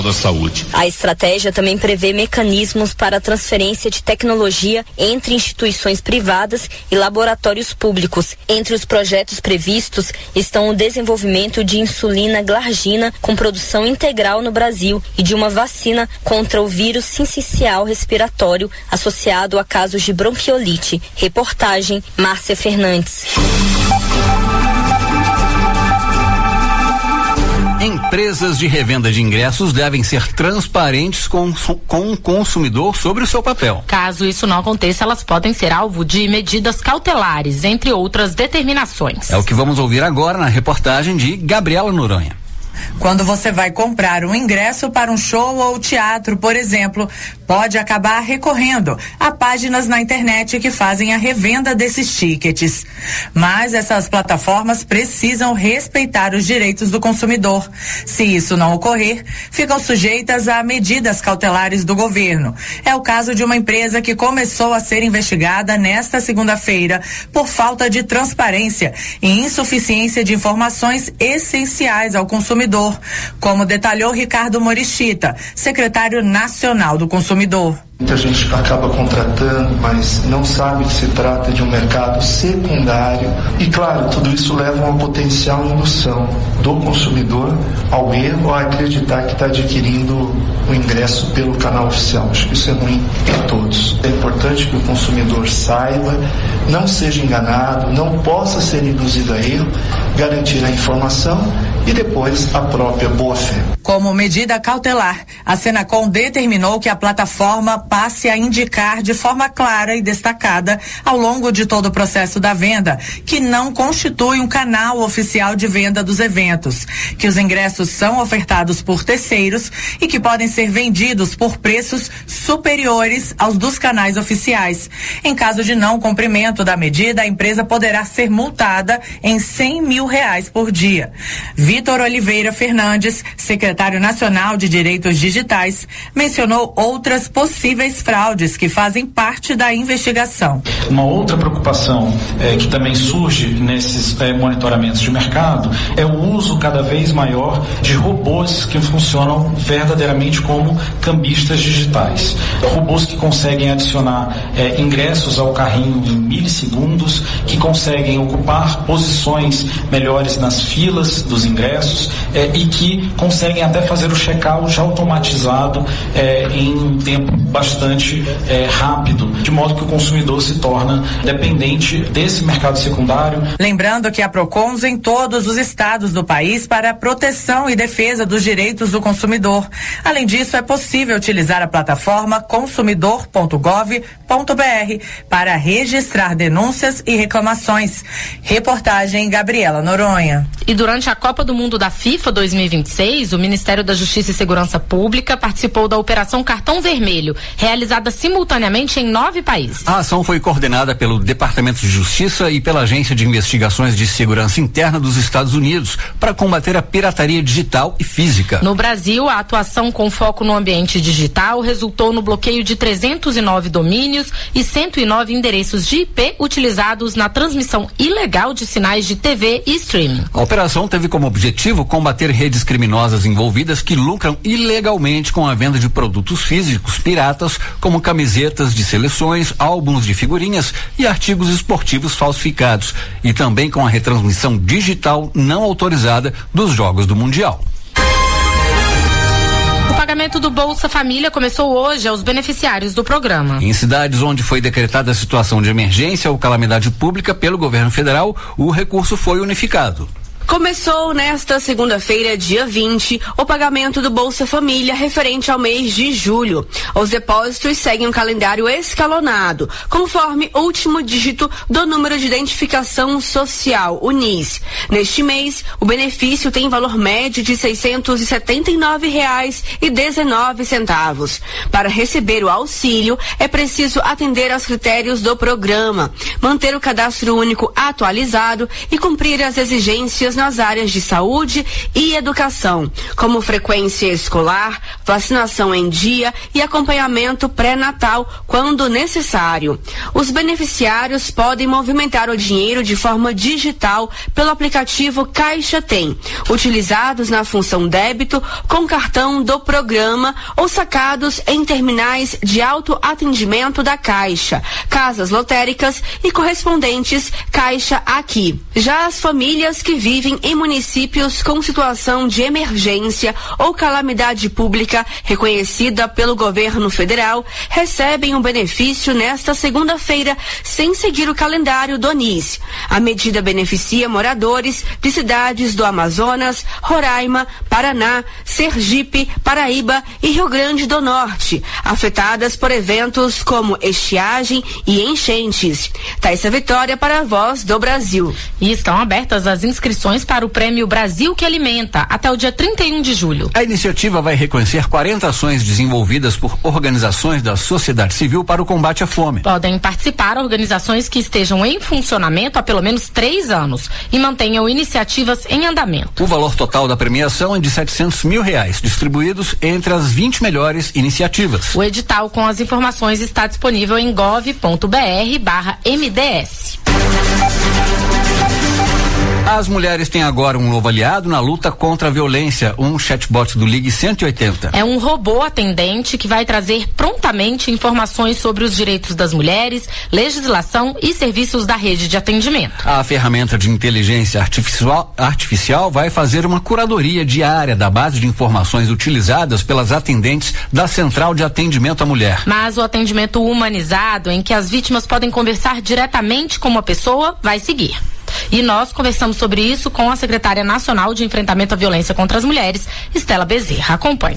da Saúde. A estratégia também prevê mecanismos para a transferência de tecnologia entre instituições privadas e laboratórios públicos. Entre os projetos previstos estão o desenvolvimento de insulina glargina com produção integral no Brasil e de uma vacina contra o vírus sincicial respiratório associado a casos de bronquiolite. Reportagem Márcia Fernandes. Empresas de revenda de ingressos devem ser transparentes com o consumidor sobre o seu papel. Caso isso não aconteça, elas podem ser alvo de medidas cautelares, entre outras determinações. É o que vamos ouvir agora na reportagem de Gabriela Noronha. Quando você vai comprar um ingresso para um show ou teatro, por exemplo, pode acabar recorrendo a páginas na internet que fazem a revenda desses tickets. Mas essas plataformas precisam respeitar os direitos do consumidor. Se isso não ocorrer, ficam sujeitas a medidas cautelares do governo. É o caso de uma empresa que começou a ser investigada nesta segunda-feira por falta de transparência e insuficiência de informações essenciais ao consumidor, como detalhou Ricardo Morichita, secretário nacional do consumidor. Muita gente acaba contratando, mas não sabe que se trata de um mercado secundário. E, claro, tudo isso leva a uma potencial indução do consumidor ao erro, a acreditar que está adquirindo o ingresso pelo canal oficial. Acho que isso é ruim para todos. É importante que o consumidor saiba, não seja enganado, não possa ser induzido a erro, garantir a informação e depois a própria boa-fé. Como medida cautelar, a Senacom determinou que a plataforma passe a indicar de forma clara e destacada ao longo de todo o processo da venda que não constitui um canal oficial de venda dos eventos, que os ingressos são ofertados por terceiros e que podem ser vendidos por preços superiores aos dos canais oficiais. Em caso de não cumprimento da medida, a empresa poderá ser multada em R$100 mil por dia. Vitor Oliveira Fernandes, secretário nacional de Direitos Digitais, mencionou outras possíveis fraudes que fazem parte da investigação. Uma outra preocupação que também surge nesses monitoramentos de mercado é o uso cada vez maior de robôs que funcionam verdadeiramente como cambistas digitais. Robôs que conseguem adicionar ingressos ao carrinho em milissegundos, que conseguem ocupar posições melhores nas filas dos ingressos e que conseguem até fazer o check-out automatizado em um tempo bastante rápido, de modo que o consumidor se torna dependente desse mercado secundário. Lembrando que há PROCONs em todos os estados do país para a proteção e defesa dos direitos do consumidor. Além disso, é possível utilizar a plataforma consumidor.gov.br para registrar denúncias e reclamações. Reportagem Gabriela Noronha. E durante a Copa do Mundo da FIFA 2026, o Ministério da Justiça e Segurança Pública participou da Operação Cartão Vermelho, realizada simultaneamente em 9 países. A ação foi coordenada pelo Departamento de Justiça e pela Agência de Investigações de Segurança Interna dos Estados Unidos para combater a pirataria digital e física. No Brasil, a atuação com foco no ambiente digital resultou no bloqueio de 309 domínios e 109 endereços de IP utilizados na transmissão ilegal de sinais de TV e streaming. A operação teve como objetivo combater redes criminosas envolvidas que lucram ilegalmente com a venda de produtos físicos piratas, como camisetas de seleções, álbuns de figurinhas e artigos esportivos falsificados, e também com a retransmissão digital não autorizada dos Jogos do Mundial. O pagamento do Bolsa Família começou hoje aos beneficiários do programa. Em cidades onde foi decretada a situação de emergência ou calamidade pública pelo governo federal, o recurso foi unificado. Começou nesta segunda-feira, dia 20, o pagamento do Bolsa Família referente ao mês de julho. Os depósitos seguem um calendário escalonado, conforme o último dígito do número de identificação social, o NIS. Neste mês, o benefício tem valor médio de R$ 679,19. Para receber o auxílio, é preciso atender aos critérios do programa, manter o cadastro único atualizado e cumprir as exigências políticas nas áreas de saúde e educação, como frequência escolar, vacinação em dia e acompanhamento pré-natal quando necessário. Os beneficiários podem movimentar o dinheiro de forma digital pelo aplicativo Caixa Tem, utilizados na função débito com cartão do programa ou sacados em terminais de autoatendimento da Caixa, casas lotéricas e correspondentes Caixa Aqui. Já as famílias que vivem em municípios com situação de emergência ou calamidade pública reconhecida pelo governo federal recebem o benefício nesta segunda-feira, sem seguir o calendário do NIS. A medida beneficia moradores de cidades do Amazonas, Roraima, Paraná, Sergipe, Paraíba e Rio Grande do Norte, afetadas por eventos como estiagem e enchentes. Thaisa Vitória para a Voz do Brasil. E estão abertas as inscrições para o Prêmio Brasil que Alimenta até o dia 31 de julho. A iniciativa vai reconhecer 40 ações desenvolvidas por organizações da sociedade civil para o combate à fome. Podem participar organizações que estejam em funcionamento há pelo menos 3 anos e mantenham iniciativas em andamento. O valor total da premiação é de R$700 mil, distribuídos entre as 20 melhores iniciativas. O edital com as informações está disponível em gov.br/MDS. As mulheres têm agora um novo aliado na luta contra a violência, um chatbot do Ligue 180. É um robô atendente que vai trazer prontamente informações sobre os direitos das mulheres, legislação e serviços da rede de atendimento. A ferramenta de inteligência artificial vai fazer uma curadoria diária da base de informações utilizadas pelas atendentes da Central de Atendimento à Mulher. Mas o atendimento humanizado, em que as vítimas podem conversar diretamente com uma pessoa, vai seguir. E nós conversamos sobre isso com a secretária nacional de enfrentamento à violência contra as mulheres, Estela Bezerra. Acompanhe.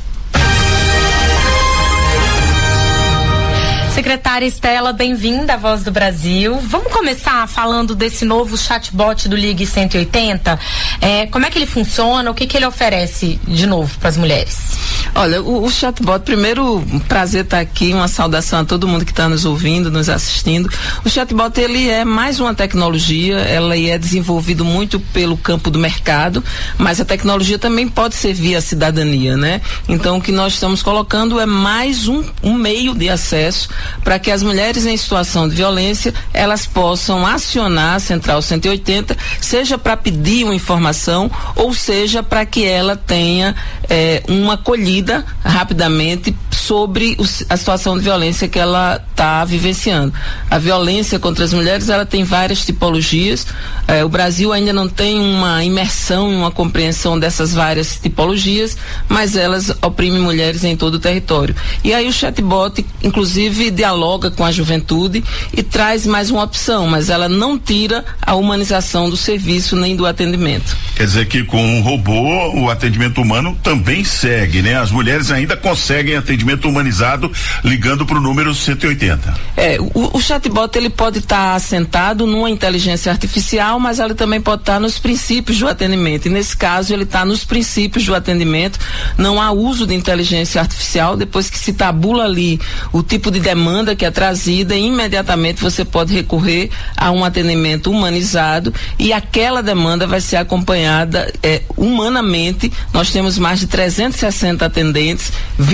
Secretária Estela, bem-vinda à Voz do Brasil. Vamos começar falando desse novo chatbot do Ligue 180. Como é que ele funciona? O que ele oferece de novo para as mulheres? Olha, o chatbot, primeiro, um prazer estar aqui, uma saudação a todo mundo que está nos ouvindo, nos assistindo. O chatbot, ele é mais uma tecnologia, ela é desenvolvido muito pelo campo do mercado, mas a tecnologia também pode servir à cidadania, né? Então, o que nós estamos colocando é mais um meio de acesso para que as mulheres em situação de violência, elas possam acionar a Central 180, seja para pedir uma informação, ou seja para que ela tenha uma acolhida rapidamente sobre a situação de violência que ela está vivenciando. A violência contra as mulheres, ela tem várias tipologias. O Brasil ainda não tem uma imersão, uma compreensão dessas várias tipologias, mas elas oprimem mulheres em todo o território. E aí o chatbot, inclusive, dialoga com a juventude e traz mais uma opção, mas ela não tira a humanização do serviço nem do atendimento. Quer dizer que com o robô, o atendimento humano também segue, né? As mulheres ainda conseguem atendimento humanizado ligando para o número 180. O chatbot, ele pode estar assentado numa inteligência artificial, mas ele também pode estar nos princípios do atendimento. E nesse caso, ele está nos princípios do atendimento. Não há uso de inteligência artificial. Depois que se tabula ali o tipo de demanda que é trazida, imediatamente você pode recorrer a um atendimento humanizado e aquela demanda vai ser acompanhada humanamente. Nós temos mais de 360 atendentes,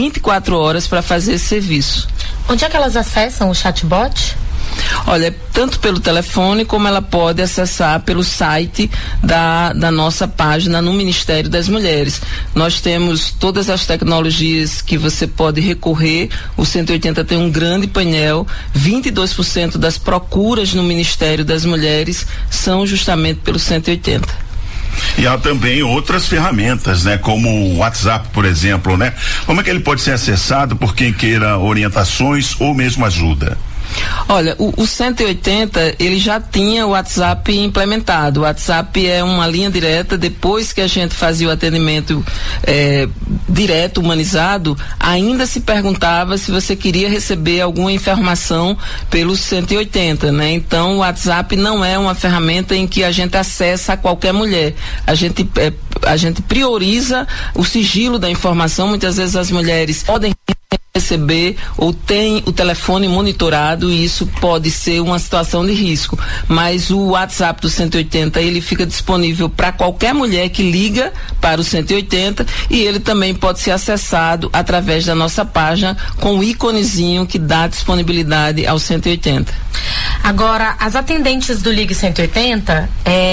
24 horas para fazer esse serviço. Onde é que elas acessam o chatbot? Olha, tanto pelo telefone como ela pode acessar pelo site da nossa página no Ministério das Mulheres. Nós temos todas as tecnologias que você pode recorrer. O 180 tem um grande painel. 22% das procuras no Ministério das Mulheres são justamente pelo 180. E há também outras ferramentas, né? Como o WhatsApp, por exemplo, né? Como é que ele pode ser acessado por quem queira orientações ou mesmo ajuda? Olha, o 180, ele já tinha o WhatsApp implementado. O WhatsApp é uma linha direta. Depois que a gente fazia o atendimento direto, humanizado, ainda se perguntava se você queria receber alguma informação pelo 180, né? Então, o WhatsApp não é uma ferramenta em que a gente acessa a qualquer mulher. A gente prioriza o sigilo da informação. Muitas vezes as mulheres podem receber ou tem o telefone monitorado, e isso pode ser uma situação de risco. Mas o WhatsApp do 180, ele fica disponível para qualquer mulher que liga para o 180, e ele também pode ser acessado através da nossa página com o íconezinho que dá disponibilidade ao 180. Agora, as atendentes do Ligue 180,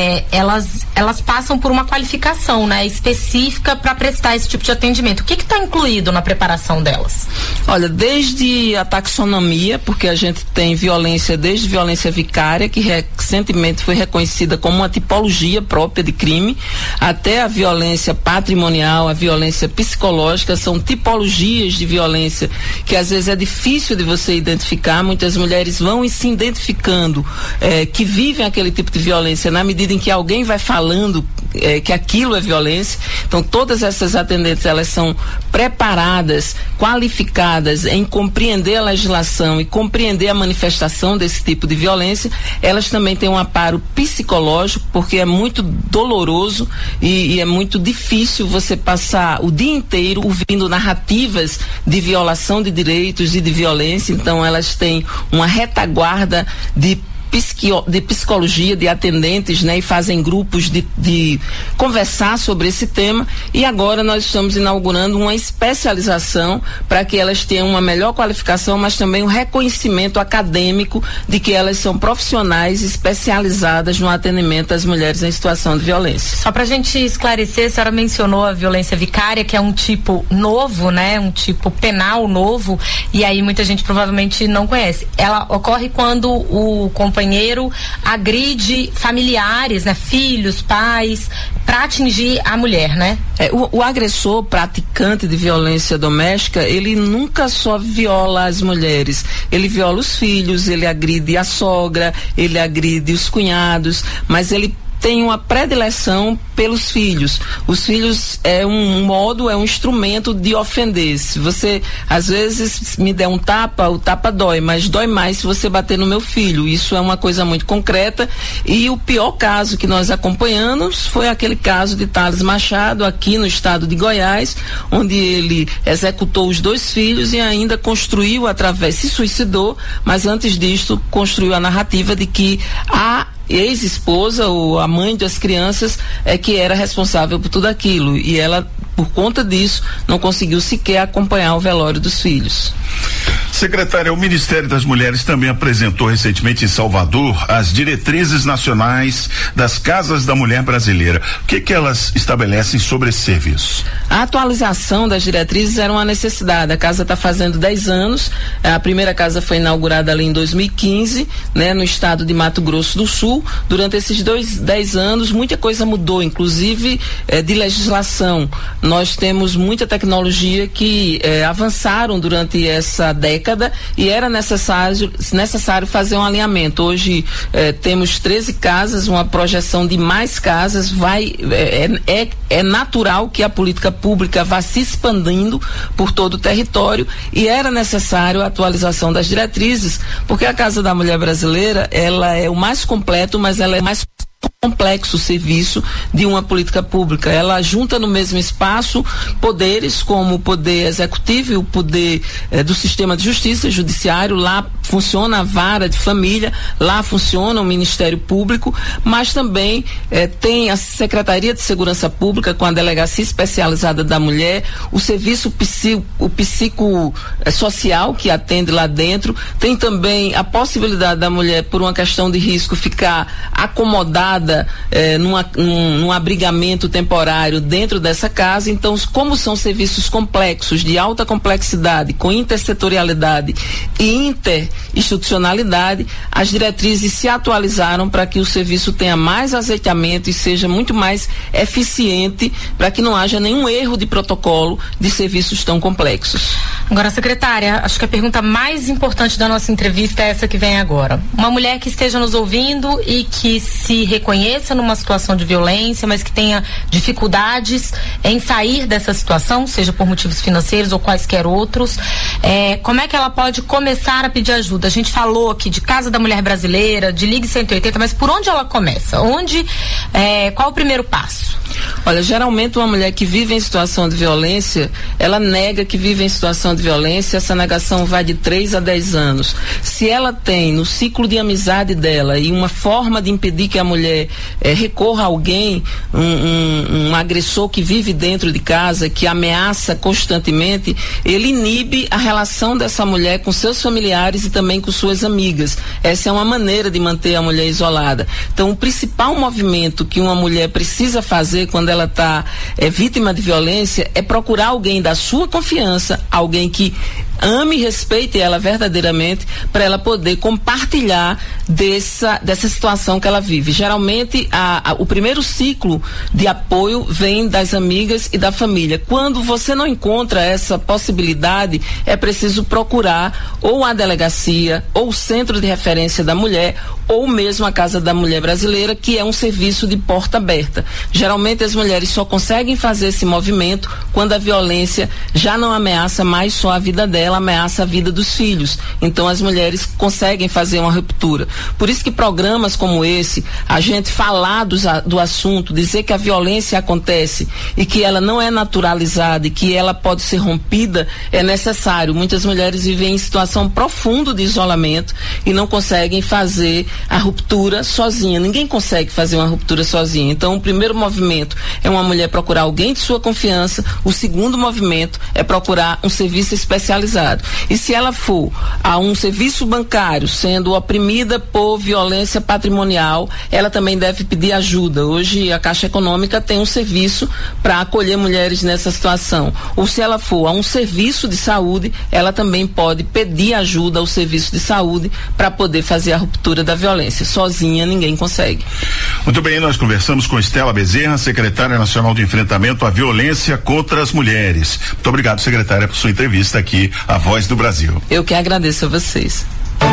elas passam por uma qualificação, né, específica para prestar esse tipo de atendimento. O que está incluído na preparação delas? Olha, desde a taxonomia, porque a gente tem violência, desde violência vicária, que recentemente foi reconhecida como uma tipologia própria de crime, até a violência patrimonial, a violência psicológica, são tipologias de violência que às vezes é difícil de você identificar. Muitas mulheres vão e se identificando que vivem aquele tipo de violência na medida em que alguém vai falando que aquilo é violência. Então todas essas atendentes, elas são preparadas, qualificadas em compreender a legislação e compreender a manifestação desse tipo de violência. Elas também têm um amparo psicológico, porque é muito doloroso e é muito difícil você passar o dia inteiro ouvindo narrativas de violação de direitos e de violência. Então elas têm uma retaguarda de psicologia, de atendentes, né, e fazem grupos de conversar sobre esse tema. E agora nós estamos inaugurando uma especialização para que elas tenham uma melhor qualificação, mas também um reconhecimento acadêmico de que elas são profissionais especializadas no atendimento às mulheres em situação de violência. Só para a gente esclarecer, a senhora mencionou a violência vicária, que é um tipo novo, né, um tipo penal novo, e aí muita gente provavelmente não conhece. Ela ocorre quando o companheiro agride familiares, né, filhos, pais, para atingir a mulher, né? O agressor praticante de violência doméstica, ele nunca só viola as mulheres, ele viola os filhos, ele agride a sogra, ele agride os cunhados, mas ele tem uma predileção pelos filhos. Os filhos é um modo, é um instrumento de ofender. Se você, às vezes, me der um tapa, o tapa dói, mas dói mais se você bater no meu filho. Isso é uma coisa muito concreta. E o pior caso que nós acompanhamos foi aquele caso de Thales Machado, aqui no estado de Goiás, onde ele executou os 2 filhos e ainda construiu se suicidou, mas antes disto construiu a narrativa de que a ex-esposa ou a mãe das crianças é que era responsável por tudo aquilo, e ela, por conta disso, não conseguiu sequer acompanhar o velório dos filhos. Secretária, o Ministério das Mulheres também apresentou recentemente em Salvador as diretrizes nacionais das Casas da Mulher Brasileira. O que elas estabelecem sobre esse serviço? A atualização das diretrizes era uma necessidade. A casa está fazendo 10 anos. A primeira casa foi inaugurada ali em 2015, né, no estado de Mato Grosso do Sul. Durante esses 10 anos, muita coisa mudou, inclusive de legislação. Nós temos muita tecnologia que avançaram durante essa década, e era necessário fazer um alinhamento. Hoje temos 13 casas, uma projeção de mais casas. É natural que a política pública vá se expandindo por todo o território, e era necessário a atualização das diretrizes, porque a Casa da Mulher Brasileira, ela é o mais completo, mas ela é mais complexo serviço de uma política pública. Ela junta no mesmo espaço poderes como o poder executivo e o poder do sistema de justiça, judiciário. Lá funciona a vara de família, lá funciona o Ministério Público, mas também tem a Secretaria de Segurança Pública com a Delegacia Especializada da Mulher, o serviço psicossocial que atende lá dentro. Tem também a possibilidade da mulher, por uma questão de risco, ficar acomodada num abrigamento temporário dentro dessa casa. Então, como são serviços complexos, de alta complexidade, com intersetorialidade e interinstitucionalidade, as diretrizes se atualizaram para que o serviço tenha mais azeitamento e seja muito mais eficiente, para que não haja nenhum erro de protocolo de serviços tão complexos. Agora, secretária, acho que a pergunta mais importante da nossa entrevista é essa que vem agora. Uma mulher que esteja nos ouvindo e que se reconheça numa situação de violência, mas que tenha dificuldades em sair dessa situação, seja por motivos financeiros ou quaisquer outros, como é que ela pode começar a pedir ajuda? A gente falou aqui de Casa da Mulher Brasileira, de Ligue 180, mas por onde ela começa? Qual o primeiro passo? Olha, geralmente uma mulher que vive em situação de violência, ela nega que vive em situação de violência, essa negação vai de 3 a 10 anos. Se ela tem no ciclo de amizade dela e uma forma de impedir que a mulher recorra a alguém, um agressor que vive dentro de casa, que ameaça constantemente, ele inibe a relação dessa mulher com seus familiares e também com suas amigas. Essa é uma maneira de manter a mulher isolada. Então, o principal movimento que uma mulher precisa fazer quando ela está vítima de violência é procurar alguém da sua confiança, alguém que ame e respeite ela verdadeiramente, para ela poder compartilhar dessa situação que ela vive. Geralmente o primeiro ciclo de apoio vem das amigas e da família. Quando você não encontra essa possibilidade, é preciso procurar ou a delegacia, ou o centro de referência da mulher, ou mesmo a Casa da Mulher Brasileira, que é um serviço de porta aberta. Geralmente as mulheres só conseguem fazer esse movimento quando a violência já não ameaça mais só a vida dela, ameaça a vida dos filhos. Então as mulheres conseguem fazer uma ruptura. Por isso que programas como esse, a gente falar do assunto, dizer que a violência acontece e que ela não é naturalizada e que ela pode ser rompida, é necessário. Muitas mulheres vivem em situação profunda de isolamento e não conseguem fazer a ruptura sozinha. Ninguém consegue fazer uma ruptura sozinha. Então o primeiro movimento é uma mulher procurar alguém de sua confiança, o segundo movimento é procurar um serviço especializado. E se ela for a um serviço bancário sendo oprimida por violência patrimonial, ela também deve pedir ajuda. Hoje a Caixa Econômica tem um serviço para acolher mulheres nessa situação. Ou se ela for a um serviço de saúde, ela também pode pedir ajuda ao serviço de saúde para poder fazer a ruptura da violência. Sozinha ninguém consegue. Muito bem, nós conversamos com Estela Bezerra, secretária nacional de enfrentamento à violência contra as mulheres. Muito obrigado, secretária, por sua entrevista aqui, a Voz do Brasil. Eu que agradeço a vocês.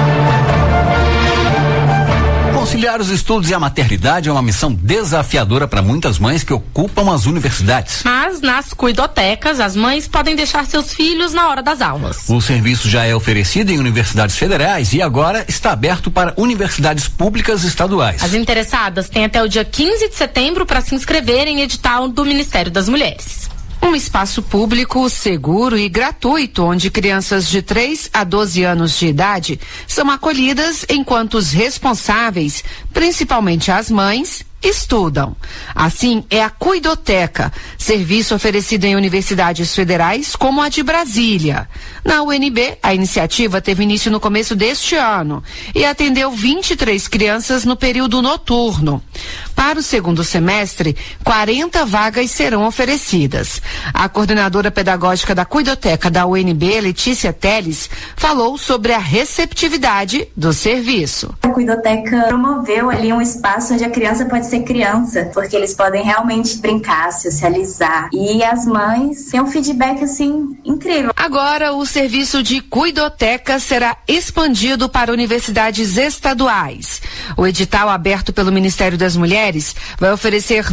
Conciliar os estudos e a maternidade é uma missão desafiadora para muitas mães que ocupam as universidades. Mas nas cuidotecas, as mães podem deixar seus filhos na hora das aulas. O serviço já é oferecido em universidades federais e agora está aberto para universidades públicas estaduais. As interessadas têm até o dia 15 de setembro para se inscreverem em edital do Ministério das Mulheres. Um espaço público, seguro e gratuito, onde crianças de 3 a 12 anos de idade são acolhidas enquanto os responsáveis, principalmente as mães, estudam. Assim, é a Cuidoteca, serviço oferecido em universidades federais como a de Brasília. Na UNB, a iniciativa teve início no começo deste ano e atendeu 23 crianças no período noturno. Para o segundo semestre, 40 vagas serão oferecidas. A coordenadora pedagógica da Cuidoteca da UNB, Letícia Teles, falou sobre a receptividade do serviço. A Cuidoteca promoveu ali um espaço onde a criança pode ser criança, porque eles podem realmente brincar, socializar. E as mães têm um feedback assim incrível. Agora o serviço de Cuidoteca será expandido para universidades estaduais. O edital aberto pelo Ministério das Mulheres vai oferecer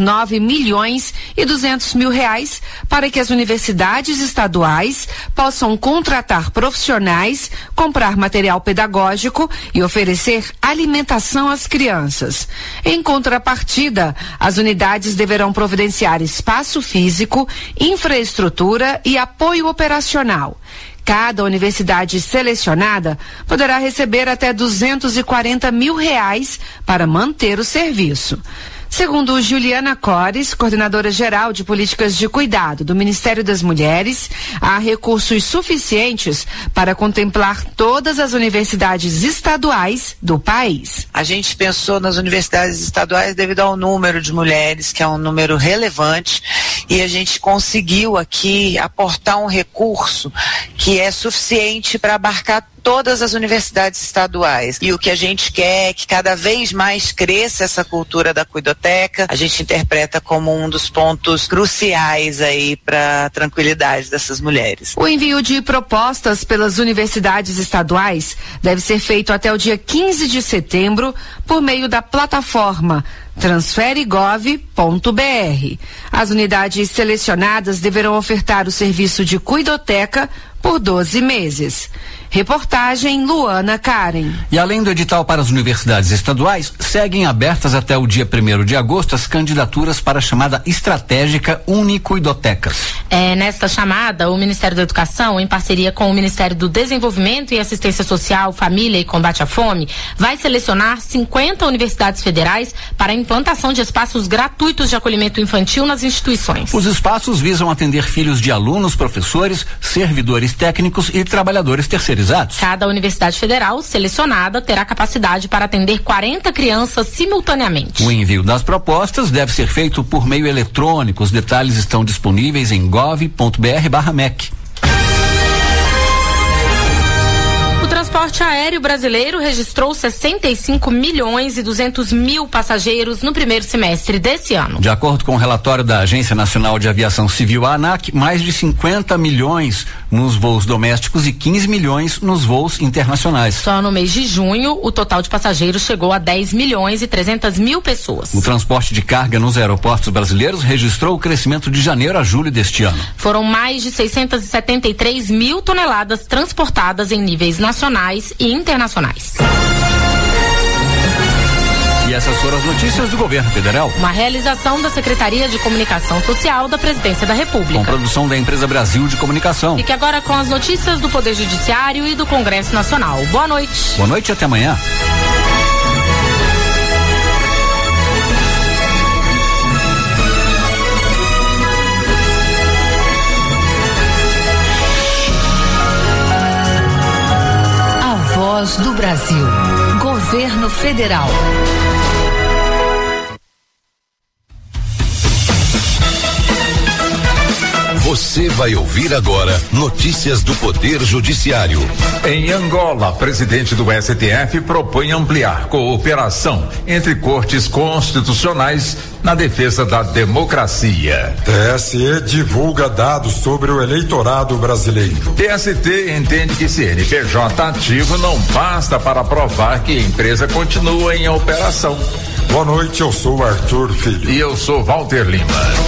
9.200.000 reais para que as universidades estaduais possam contratar profissionais, comprar material pedagógico e oferecer alimentação às crianças. Em contrapartida, as unidades deverão providenciar espaço físico, infraestrutura e apoio operacional. Cada universidade selecionada poderá receber até R$240 mil para manter o serviço. Segundo Juliana Cores, coordenadora geral de políticas de cuidado do Ministério das Mulheres, há recursos suficientes para contemplar todas as universidades estaduais do país. A gente pensou nas universidades estaduais devido ao número de mulheres, que é um número relevante, e a gente conseguiu aqui aportar um recurso que é suficiente para abarcar todas as universidades estaduais. E o que a gente quer é que cada vez mais cresça essa cultura da cuidoteca. A gente interpreta como um dos pontos cruciais aí para a tranquilidade dessas mulheres. O envio de propostas pelas universidades estaduais deve ser feito até o dia 15 de setembro por meio da plataforma transferegov.br. As unidades selecionadas deverão ofertar o serviço de cuidoteca por 12 meses. Reportagem Reportagem Luana Karen. E além do edital para as universidades estaduais, seguem abertas até o dia 1º de agosto as candidaturas para a chamada estratégica Unicuidotecas. Nesta chamada, o Ministério da Educação, em parceria com o Ministério do Desenvolvimento e Assistência Social, Família e Combate à Fome, vai selecionar 50 universidades federais para a implantação de espaços gratuitos de acolhimento infantil nas instituições. Os espaços visam atender filhos de alunos, professores, servidores técnicos e trabalhadores terceirizados. Cada universidade federal selecionada terá capacidade para atender 40 crianças simultaneamente. O envio das propostas deve ser feito por meio eletrônico. Os detalhes estão disponíveis em gov.br/MEC. O transporte aéreo brasileiro registrou 65 milhões e 200 mil passageiros no primeiro semestre desse ano. De acordo com o relatório da Agência Nacional de Aviação Civil, a ANAC, mais de 50 milhões nos voos domésticos e 15 milhões nos voos internacionais. Só no mês de junho, o total de passageiros chegou a 10 milhões e 300 mil pessoas. O transporte de carga nos aeroportos brasileiros registrou o crescimento de janeiro a julho deste ano. Foram mais de 673 mil toneladas transportadas em níveis nacionais e internacionais. E essas foram as notícias do governo federal. Uma realização da Secretaria de Comunicação Social da Presidência da República. Com produção da Empresa Brasil de Comunicação. Fique agora com as notícias do Poder Judiciário e do Congresso Nacional. Boa noite. Boa noite e até amanhã. A Voz do Brasil. Governo Federal. Você vai ouvir agora notícias do Poder Judiciário. Em Angola, presidente do STF propõe ampliar cooperação entre cortes constitucionais na defesa da democracia. TSE divulga dados sobre o eleitorado brasileiro. TST entende que CNPJ ativo não basta para provar que a empresa continua em operação. Boa noite, eu sou Arthur Filho. E eu sou Walter Lima.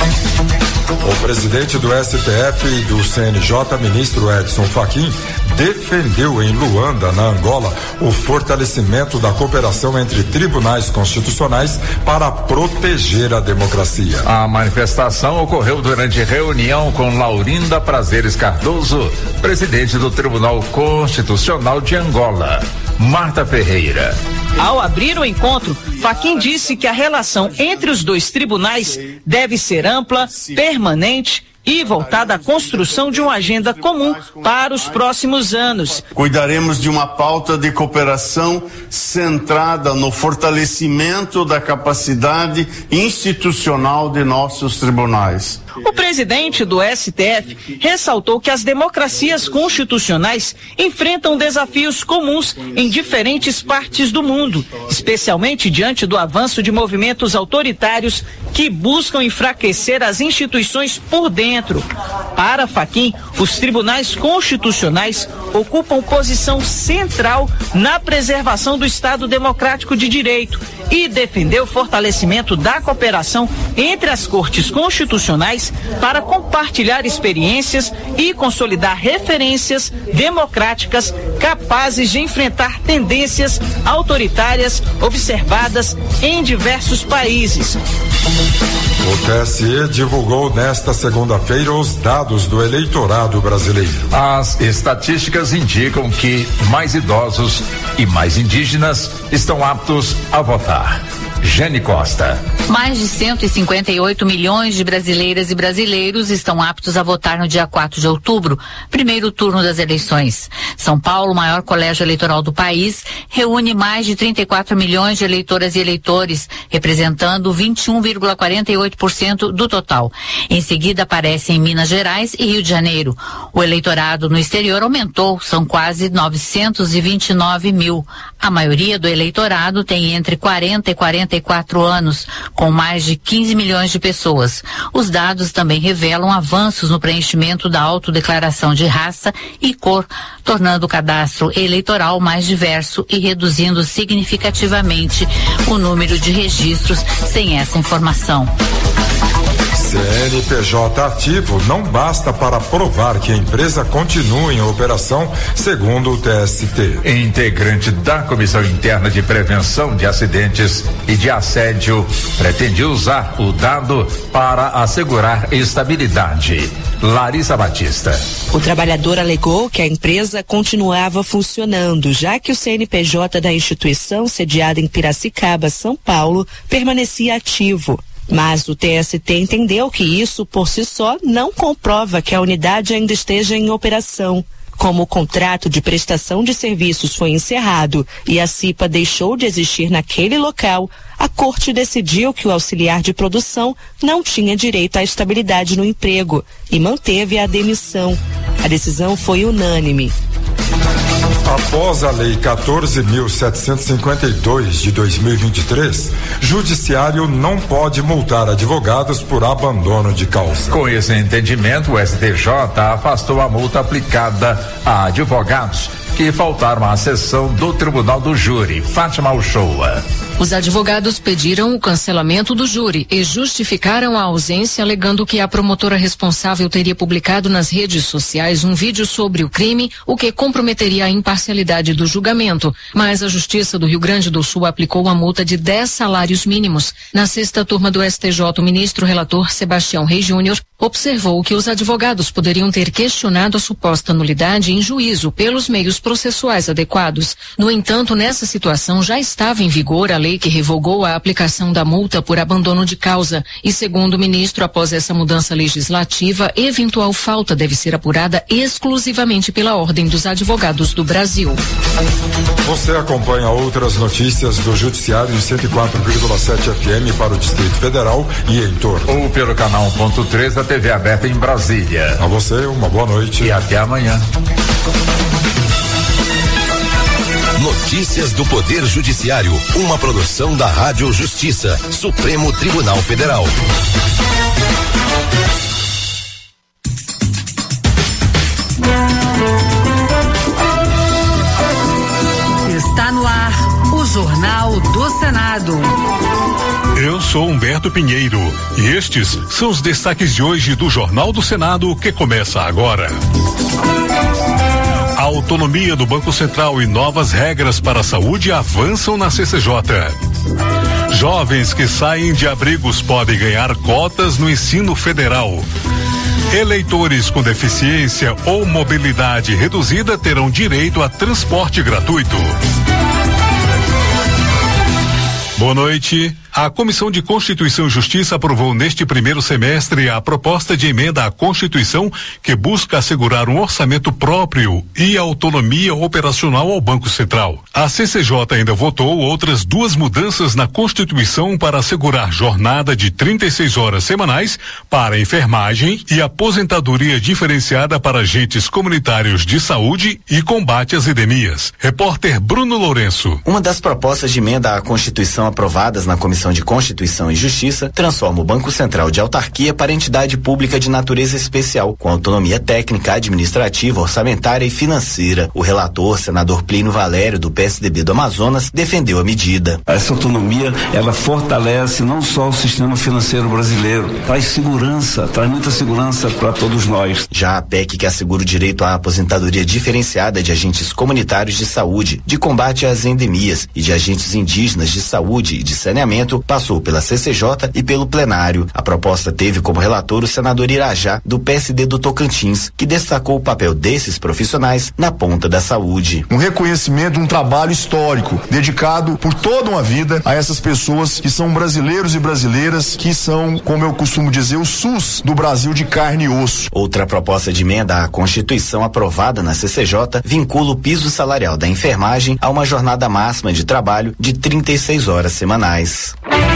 O presidente do STF e do CNJ, ministro Edson Fachin, defendeu em Luanda, na Angola, o fortalecimento da cooperação entre tribunais constitucionais para proteger a democracia. A manifestação ocorreu durante reunião com Laurinda Prazeres Cardoso, presidente do Tribunal Constitucional de Angola. Marta Ferreira. Ao abrir o encontro, Fachin disse que a relação entre os dois tribunais deve ser ampla, permanente e voltada à construção de uma agenda comum para os próximos anos. Cuidaremos de uma pauta de cooperação centrada no fortalecimento da capacidade institucional de nossos tribunais. O presidente do STF ressaltou que as democracias constitucionais enfrentam desafios comuns em diferentes partes do mundo, especialmente diante do avanço de movimentos autoritários que buscam enfraquecer as instituições por dentro. Para Fachin, os tribunais constitucionais ocupam posição central na preservação do Estado democrático de direito e defendeu o fortalecimento da cooperação entre as cortes constitucionais para compartilhar experiências e consolidar referências democráticas capazes de enfrentar tendências autoritárias observadas em diversos países. O TSE divulgou nesta segunda-feira os dados do eleitorado brasileiro. As estatísticas indicam que mais idosos e mais indígenas estão aptos a votar. Jane Costa. Mais de 158 milhões de brasileiras e brasileiros estão aptos a votar no dia 4 de outubro, primeiro turno das eleições. São Paulo, o maior colégio eleitoral do país, reúne mais de 34 milhões de eleitoras e eleitores, representando 21,48% do total. Em seguida aparecem Minas Gerais e Rio de Janeiro. O eleitorado no exterior aumentou, são quase 929 mil. A maioria do eleitorado tem entre 40 e 44 anos, com mais de 15 milhões de pessoas. Os dados também revelam avanços no preenchimento da autodeclaração de raça e cor, tornando o cadastro eleitoral mais diverso e reduzindo significativamente o número de registros sem essa informação. CNPJ ativo não basta para provar que a empresa continua em operação, segundo o TST. Integrante da Comissão Interna de Prevenção de Acidentes e de Assédio pretende usar o dado para assegurar estabilidade. Larissa Batista. O trabalhador alegou que a empresa continuava funcionando, já que o CNPJ da instituição, sediada em Piracicaba, São Paulo, permanecia ativo. Mas o TST entendeu que isso, por si só, não comprova que a unidade ainda esteja em operação. Como o contrato de prestação de serviços foi encerrado e a CIPA deixou de existir naquele local, a Corte decidiu que o auxiliar de produção não tinha direito à estabilidade no emprego e manteve a demissão. A decisão foi unânime. Após a Lei 14.752 de 2023, Judiciário não pode multar advogados por abandono de causa. Com esse entendimento, o STJ afastou a multa aplicada a advogados que faltaram à sessão do Tribunal do Júri. Fátima Uchoa. Os advogados pediram o cancelamento do júri e justificaram a ausência, alegando que a promotora responsável teria publicado nas redes sociais um vídeo sobre o crime, o que comprometeria a imparcialidade do julgamento. Mas a Justiça do Rio Grande do Sul aplicou uma multa de 10 salários mínimos. Na sexta turma do STJ, o ministro relator Sebastião Reis Júnior observou que os advogados poderiam ter questionado a suposta nulidade em juízo pelos meios processuais adequados. No entanto, nessa situação já estava em vigor a lei que revogou a aplicação da multa por abandono de causa e, segundo o ministro, após essa mudança legislativa, eventual falta deve ser apurada exclusivamente pela Ordem dos Advogados do Brasil. Você acompanha outras notícias do Judiciário em 104,7 FM para o Distrito Federal e em torno. Ou pelo canal 1.3 da TV aberta em Brasília. A você, uma boa noite. E até amanhã. Notícias do Poder Judiciário, uma produção da Rádio Justiça, Supremo Tribunal Federal. Está no ar o Jornal do Senado. Eu sou Humberto Pinheiro e estes são os destaques de hoje do Jornal do Senado, que começa agora. A autonomia do Banco Central e novas regras para a saúde avançam na CCJ. Jovens que saem de abrigos podem ganhar cotas no ensino federal. Eleitores com deficiência ou mobilidade reduzida terão direito a transporte gratuito. Boa noite. A Comissão de Constituição e Justiça aprovou neste primeiro semestre a proposta de emenda à Constituição que busca assegurar um orçamento próprio e autonomia operacional ao Banco Central. A CCJ ainda votou outras 2 mudanças na Constituição para assegurar jornada de 36 horas semanais para enfermagem e aposentadoria diferenciada para agentes comunitários de saúde e combate às endemias. Repórter Bruno Lourenço. Uma das propostas de emenda à Constituição aprovadas na Comissão de Constituição e Justiça transforma o Banco Central de autarquia para entidade pública de natureza especial, com autonomia técnica, administrativa, orçamentária e financeira. O relator, senador Plínio Valério, do PSDB do Amazonas, defendeu a medida. Essa autonomia, ela fortalece não só o sistema financeiro brasileiro, traz segurança, traz muita segurança para todos nós. Já a PEC, que assegura o direito à aposentadoria diferenciada de agentes comunitários de saúde, de combate às endemias e de agentes indígenas de saúde e de saneamento, passou pela CCJ e pelo plenário. A proposta teve como relator o senador Irajá, do PSD do Tocantins, que destacou o papel desses profissionais na ponta da saúde. Um reconhecimento de um trabalho histórico, dedicado por toda uma vida a essas pessoas que são brasileiros e brasileiras, que são, como eu costumo dizer, o SUS do Brasil de carne e osso. Outra proposta de emenda à Constituição aprovada na CCJ vincula o piso salarial da enfermagem a uma jornada máxima de trabalho de 36 horas semanais.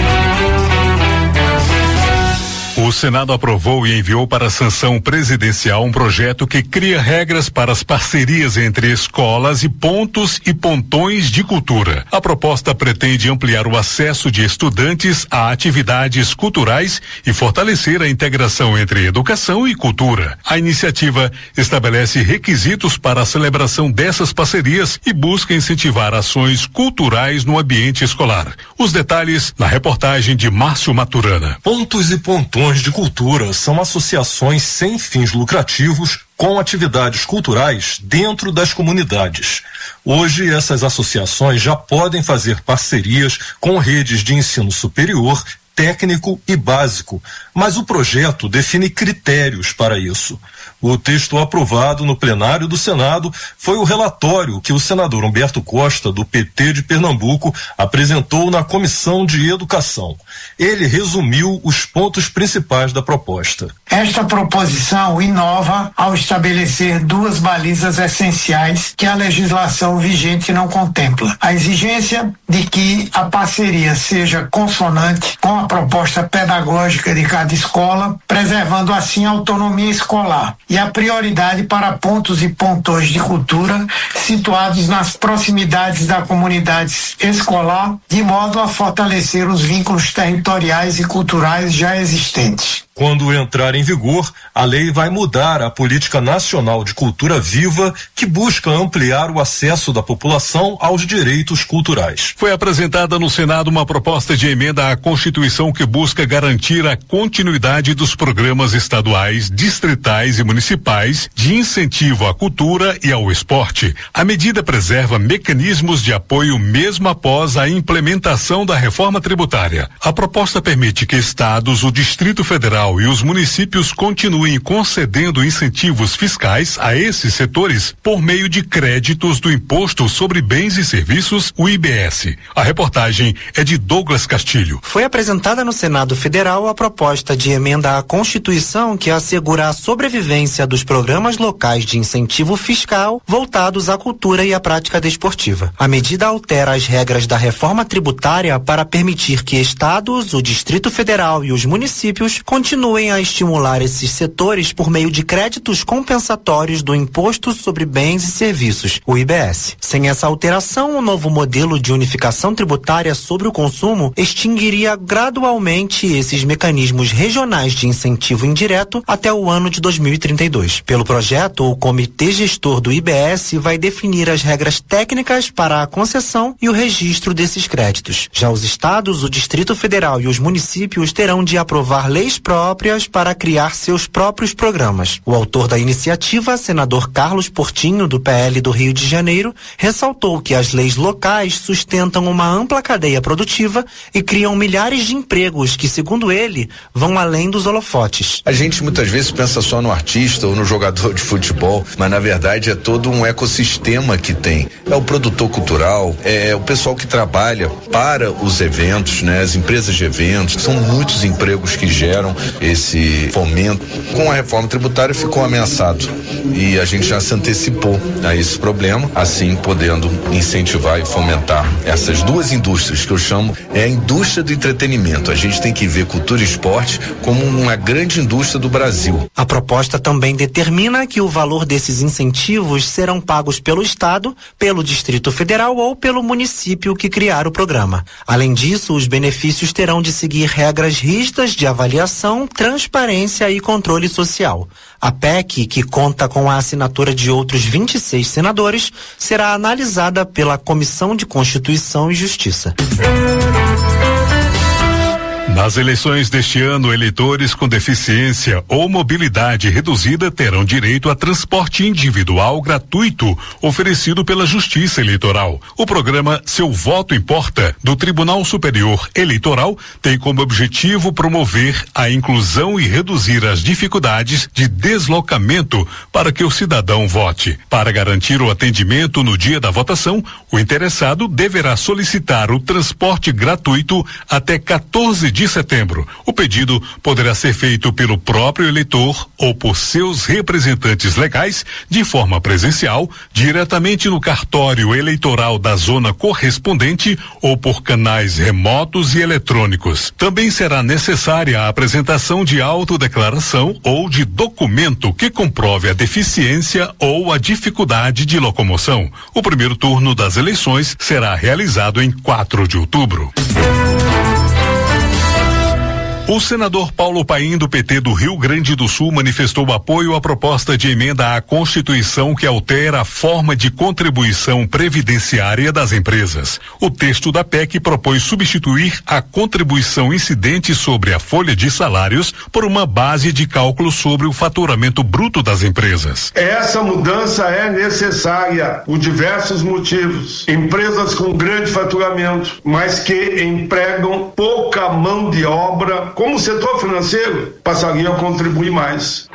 O Senado aprovou e enviou para a sanção presidencial um projeto que cria regras para as parcerias entre escolas e pontos e pontões de cultura. A proposta pretende ampliar o acesso de estudantes a atividades culturais e fortalecer a integração entre educação e cultura. A iniciativa estabelece requisitos para a celebração dessas parcerias e busca incentivar ações culturais no ambiente escolar. Os detalhes na reportagem de Márcio Maturana. Pontos e pontões associações de cultura são associações sem fins lucrativos com atividades culturais dentro das comunidades. Hoje, essas associações já podem fazer parcerias com redes de ensino superior, técnico e básico, mas o projeto define critérios para isso. O texto aprovado no plenário do Senado foi o relatório que o senador Humberto Costa, do PT de Pernambuco, apresentou na Comissão de Educação. Ele resumiu os pontos principais da proposta. Esta proposição inova ao estabelecer duas balizas essenciais que a legislação vigente não contempla. A exigência de que a parceria seja consonante com a proposta pedagógica de cada escola, preservando assim a autonomia escolar, e a prioridade para pontos e pontões de cultura situados nas proximidades da comunidade escolar, de modo a fortalecer os vínculos territoriais e culturais já existentes. Quando entrar em vigor, a lei vai mudar a Política Nacional de Cultura Viva, que busca ampliar o acesso da população aos direitos culturais. Foi apresentada no Senado uma proposta de emenda à Constituição que busca garantir a continuidade dos programas estaduais, distritais e municipais de incentivo à cultura e ao esporte. A medida preserva mecanismos de apoio mesmo após a implementação da reforma tributária. A proposta permite que estados, o Distrito Federal e os municípios continuem concedendo incentivos fiscais a esses setores por meio de créditos do Imposto sobre Bens e Serviços, o IBS. A reportagem é de Douglas Castilho. Foi apresentada no Senado Federal a proposta de emenda à Constituição que assegura a sobrevivência dos programas locais de incentivo fiscal voltados à cultura e à prática desportiva. A medida altera as regras da reforma tributária para permitir que estados, o Distrito Federal e os municípios continuem a estimular esses setores por meio de créditos compensatórios do Imposto sobre Bens e Serviços, o IBS. Sem essa alteração, o novo modelo de unificação tributária sobre o consumo extinguiria gradualmente esses mecanismos regionais de incentivo indireto até o ano de 2032. Pelo projeto, o Comitê Gestor do IBS vai definir as regras técnicas para a concessão e o registro desses créditos. Já os estados, o Distrito Federal e os municípios terão de aprovar leis próprias para criar seus próprios programas. O autor da iniciativa, senador Carlos Portinho, do PL do Rio de Janeiro, ressaltou que as leis locais sustentam uma ampla cadeia produtiva e criam milhares de empregos que, segundo ele, vão além dos holofotes. A gente muitas vezes pensa só no artista ou no jogador de futebol, mas na verdade é todo um ecossistema que tem. É o produtor cultural, é o pessoal que trabalha para os eventos, né? As empresas de eventos, são muitos empregos que geram esse fomento. Com a reforma tributária ficou ameaçado e a gente já se antecipou a esse problema, assim podendo incentivar e fomentar essas duas indústrias que eu chamo a indústria do entretenimento. A gente tem que ver cultura e esporte como uma grande indústria do Brasil. A proposta também determina que o valor desses incentivos serão pagos pelo Estado, pelo Distrito Federal ou pelo município que criar o programa. Além disso, os benefícios terão de seguir regras rígidas de avaliação, transparência e controle social. A PEC, que conta com a assinatura de outros 26 senadores, será analisada pela Comissão de Constituição e Justiça. Nas eleições deste ano, eleitores com deficiência ou mobilidade reduzida terão direito a transporte individual gratuito oferecido pela Justiça Eleitoral. O programa Seu Voto Importa, do Tribunal Superior Eleitoral, tem como objetivo promover a inclusão e reduzir as dificuldades de deslocamento para que o cidadão vote. Para garantir o atendimento no dia da votação, o interessado deverá solicitar o transporte gratuito até 14 de setembro. O pedido poderá ser feito pelo próprio eleitor ou por seus representantes legais de forma presencial, diretamente no cartório eleitoral da zona correspondente ou por canais remotos e eletrônicos. Também será necessária a apresentação de autodeclaração ou de documento que comprove a deficiência ou a dificuldade de locomoção. O primeiro turno das eleições será realizado em 4 de outubro. O senador Paulo Paim, do PT do Rio Grande do Sul, manifestou apoio à proposta de emenda à Constituição que altera a forma de contribuição previdenciária das empresas. O texto da PEC propõe substituir a contribuição incidente sobre a folha de salários por uma base de cálculo sobre o faturamento bruto das empresas. Essa mudança é necessária por diversos motivos. Empresas com grande faturamento, mas que empregam pouca mão de obra, como o setor financeiro, passaria a contribuir mais.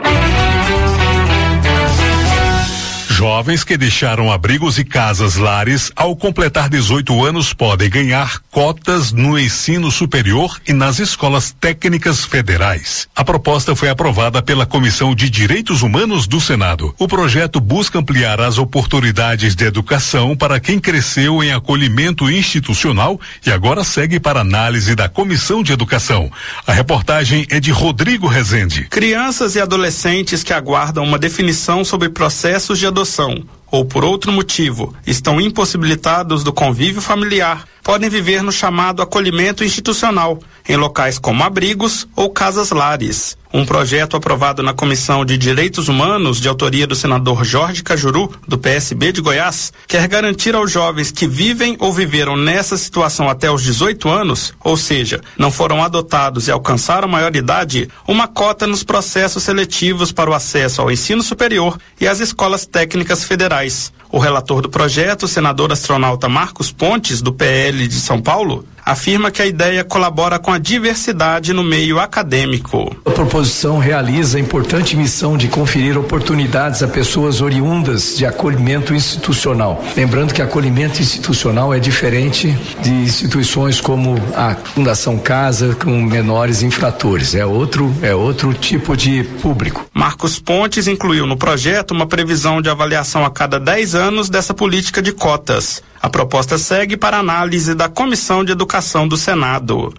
Jovens que deixaram abrigos e casas lares, ao completar 18 anos, podem ganhar cotas no ensino superior e nas escolas técnicas federais. A proposta foi aprovada pela Comissão de Direitos Humanos do Senado. O projeto busca ampliar as oportunidades de educação para quem cresceu em acolhimento institucional e agora segue para análise da Comissão de Educação. A reportagem é de Rodrigo Rezende. Crianças e adolescentes que aguardam uma definição sobre processos de adoção ou por outro motivo estão impossibilitados do convívio familiar podem viver no chamado acolhimento institucional, em locais como abrigos ou casas-lares. Um projeto aprovado na Comissão de Direitos Humanos, de autoria do senador Jorge Cajuru, do PSB de Goiás, quer garantir aos jovens que vivem ou viveram nessa situação até os 18 anos, ou seja, não foram adotados e alcançaram maioridade, uma cota nos processos seletivos para o acesso ao ensino superior e às escolas técnicas federais. O relator do projeto, o senador astronauta Marcos Pontes, do PL de São Paulo, afirma que a ideia colabora com a diversidade no meio acadêmico. A proposição realiza a importante missão de conferir oportunidades a pessoas oriundas de acolhimento institucional. Lembrando que acolhimento institucional é diferente de instituições como a Fundação Casa com menores infratores. É outro tipo de público. Marcos Pontes incluiu no projeto uma previsão de avaliação a cada 10 anos dessa política de cotas. A proposta segue para análise da Comissão de Educação do Senado.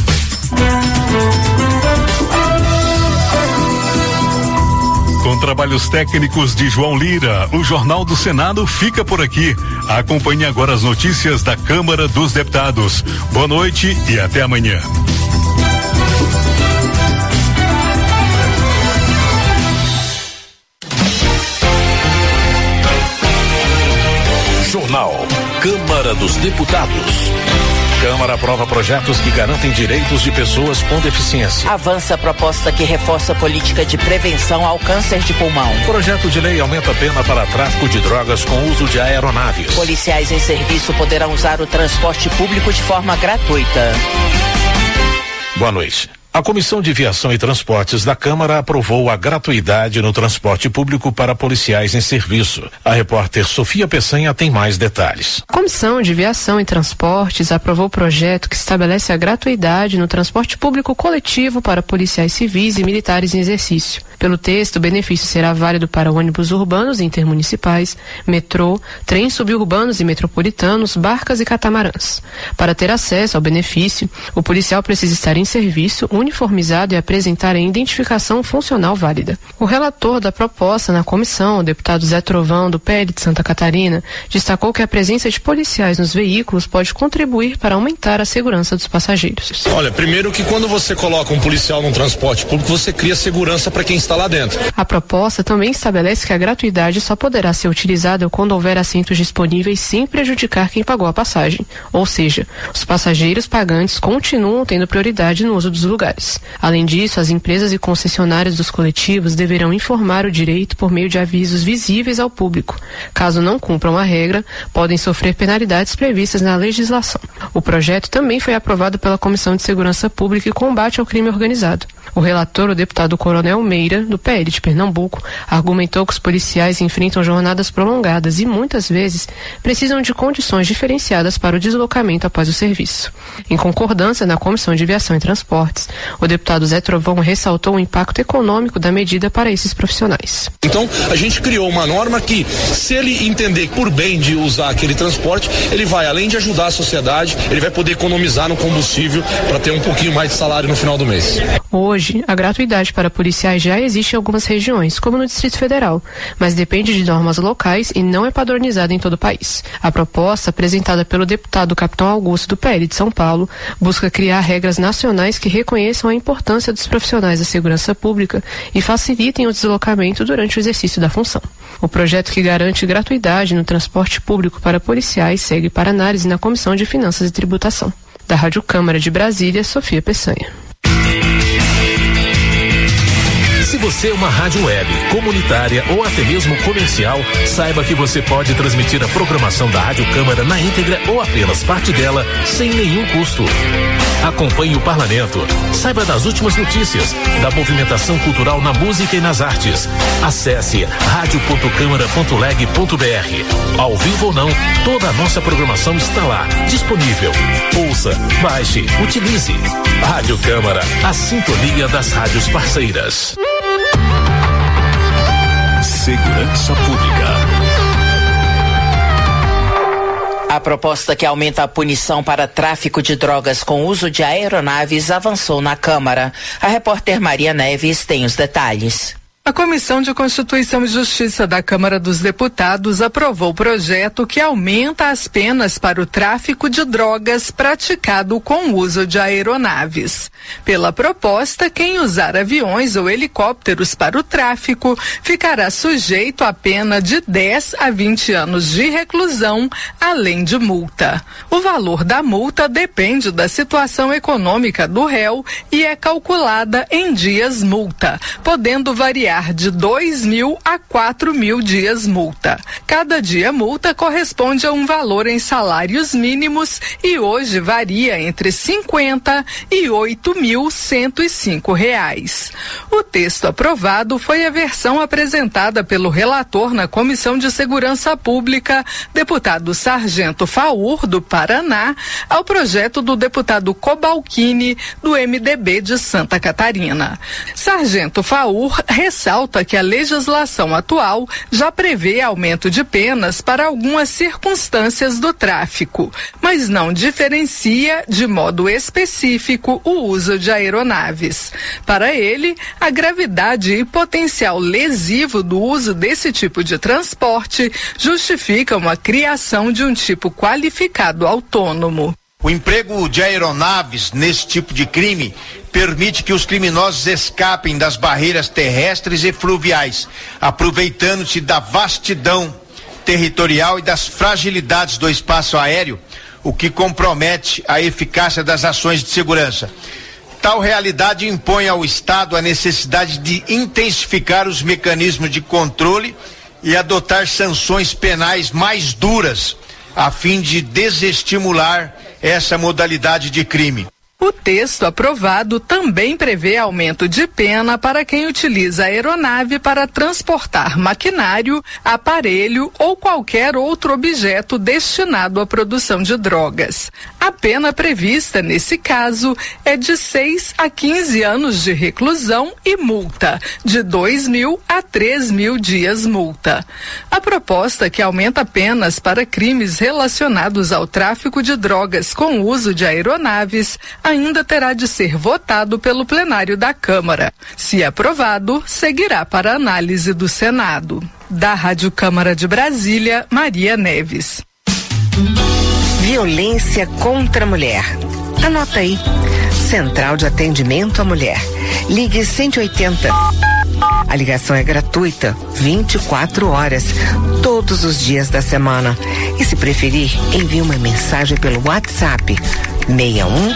Com trabalhos técnicos de João Lira, o Jornal do Senado fica por aqui. Acompanhe agora as notícias da Câmara dos Deputados. Boa noite e até amanhã. Jornal Câmara dos Deputados. Câmara aprova projetos que garantem direitos de pessoas com deficiência. Avança a proposta que reforça a política de prevenção ao câncer de pulmão. Projeto de lei aumenta a pena para tráfico de drogas com uso de aeronaves. Policiais em serviço poderão usar o transporte público de forma gratuita. Boa noite. A Comissão de Viação e Transportes da Câmara aprovou a gratuidade no transporte público para policiais em serviço. A repórter Sofia Peçanha tem mais detalhes. A Comissão de Viação e Transportes aprovou o projeto que estabelece a gratuidade no transporte público coletivo para policiais civis e militares em exercício. Pelo texto, o benefício será válido para ônibus urbanos e intermunicipais, metrô, trens suburbanos e metropolitanos, barcas e catamarãs. Para ter acesso ao benefício, o policial precisa estar em serviço, uniformizado e apresentar a identificação funcional válida. O relator da proposta na comissão, o deputado Zé Trovão, do PL de Santa Catarina, destacou que a presença de policiais nos veículos pode contribuir para aumentar a segurança dos passageiros. Olha, primeiro que quando você coloca um policial num transporte público, você cria segurança para quem está lá dentro. A proposta também estabelece que a gratuidade só poderá ser utilizada quando houver assentos disponíveis sem prejudicar quem pagou a passagem. Ou seja, os passageiros pagantes continuam tendo prioridade no uso dos lugares. Além disso, as empresas e concessionárias dos coletivos deverão informar o direito por meio de avisos visíveis ao público. Caso não cumpram a regra, podem sofrer penalidades previstas na legislação. O projeto também foi aprovado pela Comissão de Segurança Pública e Combate ao Crime Organizado. O relator, o deputado Coronel Meira, do PL de Pernambuco, argumentou que os policiais enfrentam jornadas prolongadas e, muitas vezes, precisam de condições diferenciadas para o deslocamento após o serviço. Em concordância na Comissão de Viação e Transportes, o deputado Zé Trovão ressaltou o impacto econômico da medida para esses profissionais. Então, a gente criou uma norma que, se ele entender por bem de usar aquele transporte, ele vai, além de ajudar a sociedade, ele vai poder economizar no combustível para ter um pouquinho mais de salário no final do mês. Hoje, Hoje, a gratuidade para policiais já existe em algumas regiões, como no Distrito Federal, mas depende de normas locais e não é padronizada em todo o país. A proposta, apresentada pelo deputado Capitão Augusto do PL de São Paulo, busca criar regras nacionais que reconheçam a importância dos profissionais da segurança pública e facilitem o deslocamento durante o exercício da função. O projeto, que garante gratuidade no transporte público para policiais, segue para análise na Comissão de Finanças e Tributação. Da Rádio Câmara de Brasília, Sofia Peçanha. Se você é uma rádio web, comunitária ou até mesmo comercial, saiba que você pode transmitir a programação da Rádio Câmara na íntegra ou apenas parte dela sem nenhum custo. Acompanhe o parlamento. Saiba das últimas notícias, da movimentação cultural na música e nas artes. Acesse radio.câmara.leg.br. Ao vivo ou não, toda a nossa programação está lá, disponível. Ouça, baixe, utilize. Rádio Câmara, a sintonia das rádios parceiras. Segurança Pública. A proposta que aumenta a punição para tráfico de drogas com uso de aeronaves avançou na Câmara. A repórter Maria Neves tem os detalhes. A Comissão de Constituição e Justiça da Câmara dos Deputados aprovou o projeto que aumenta as penas para o tráfico de drogas praticado com uso de aeronaves. Pela proposta, quem usar aviões ou helicópteros para o tráfico ficará sujeito a pena de 10 a 20 anos de reclusão, além de multa. O valor da multa depende da situação econômica do réu e é calculada em dias multa, podendo variar de 2.000 a 4.000 dias multa. Cada dia multa corresponde a um valor em salários mínimos e hoje varia entre 50 e 8.105 reais. O texto aprovado foi a versão apresentada pelo relator na Comissão de Segurança Pública, deputado Sargento Faur, do Paraná, ao projeto do deputado Cobalcini, do MDB de Santa Catarina. Sargento Faur ressalta que a legislação atual já prevê aumento de penas para algumas circunstâncias do tráfico, mas não diferencia de modo específico o uso de aeronaves. Para ele, a gravidade e potencial lesivo do uso desse tipo de transporte justificam a criação de um tipo qualificado autônomo. O emprego de aeronaves nesse tipo de crime permite que os criminosos escapem das barreiras terrestres e fluviais, aproveitando-se da vastidão territorial e das fragilidades do espaço aéreo, o que compromete a eficácia das ações de segurança. Tal realidade impõe ao Estado a necessidade de intensificar os mecanismos de controle e adotar sanções penais mais duras, a fim de desestimular essa modalidade de crime. O texto aprovado também prevê aumento de pena para quem utiliza a aeronave para transportar maquinário, aparelho ou qualquer outro objeto destinado à produção de drogas. A pena prevista nesse caso é de 6 a 15 anos de reclusão e multa, de 2.000 a 3.000 dias multa. A proposta, que aumenta penas para crimes relacionados ao tráfico de drogas com uso de aeronaves, ainda terá de ser votado pelo plenário da Câmara. Se aprovado, seguirá para análise do Senado. Da Rádio Câmara de Brasília, Maria Neves. Violência contra a mulher. Anota aí. Central de Atendimento à Mulher. Ligue 180. A ligação é gratuita, 24 horas, todos os dias da semana. E se preferir, envie uma mensagem pelo WhatsApp 61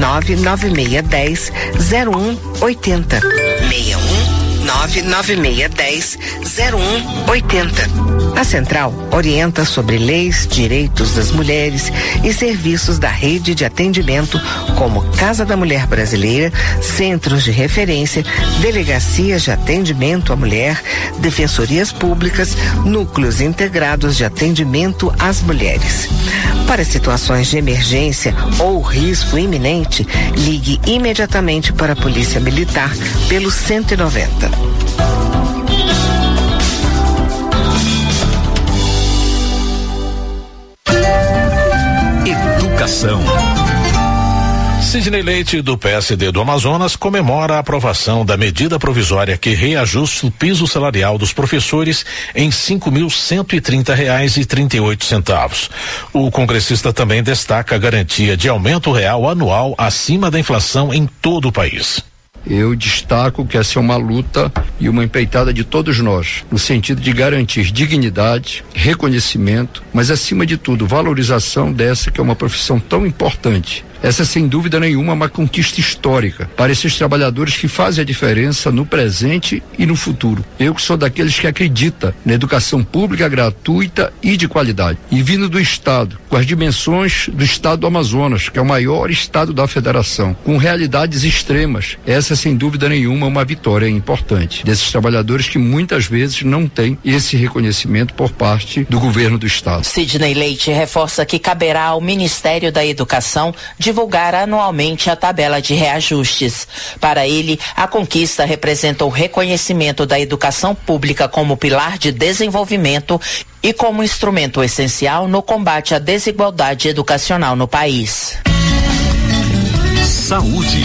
99610 0180. 61 99610 0180. A Central orienta sobre leis, direitos das mulheres e serviços da rede de atendimento, como Casa da Mulher Brasileira, centros de referência, delegacias de atendimento à mulher, defensorias públicas, núcleos integrados de atendimento às mulheres. Para situações de emergência ou risco iminente, ligue imediatamente para a Polícia Militar pelo 190. Educação. Sidney Leite, do PSD do Amazonas, comemora a aprovação da medida provisória que reajusta o piso salarial dos professores em R$5.130,38. O congressista também destaca a garantia de aumento real anual acima da inflação em todo o país. Eu destaco que essa é uma luta e uma empreitada de todos nós, no sentido de garantir dignidade, reconhecimento, mas acima de tudo, valorização dessa que é uma profissão tão importante. Essa, sem dúvida nenhuma, é uma conquista histórica para esses trabalhadores que fazem a diferença no presente e no futuro. Eu que sou daqueles que acredita na educação pública gratuita e de qualidade. E vindo do Estado, com as dimensões do Estado do Amazonas, que é o maior estado da federação, com realidades extremas, essa, sem dúvida nenhuma, é uma vitória importante desses trabalhadores que muitas vezes não têm esse reconhecimento por parte do governo do Estado. Sidney Leite reforça que caberá ao Ministério da Educação divulgar anualmente a tabela de reajustes. Para ele, a conquista representa o reconhecimento da educação pública como pilar de desenvolvimento e como instrumento essencial no combate à desigualdade educacional no país. Saúde.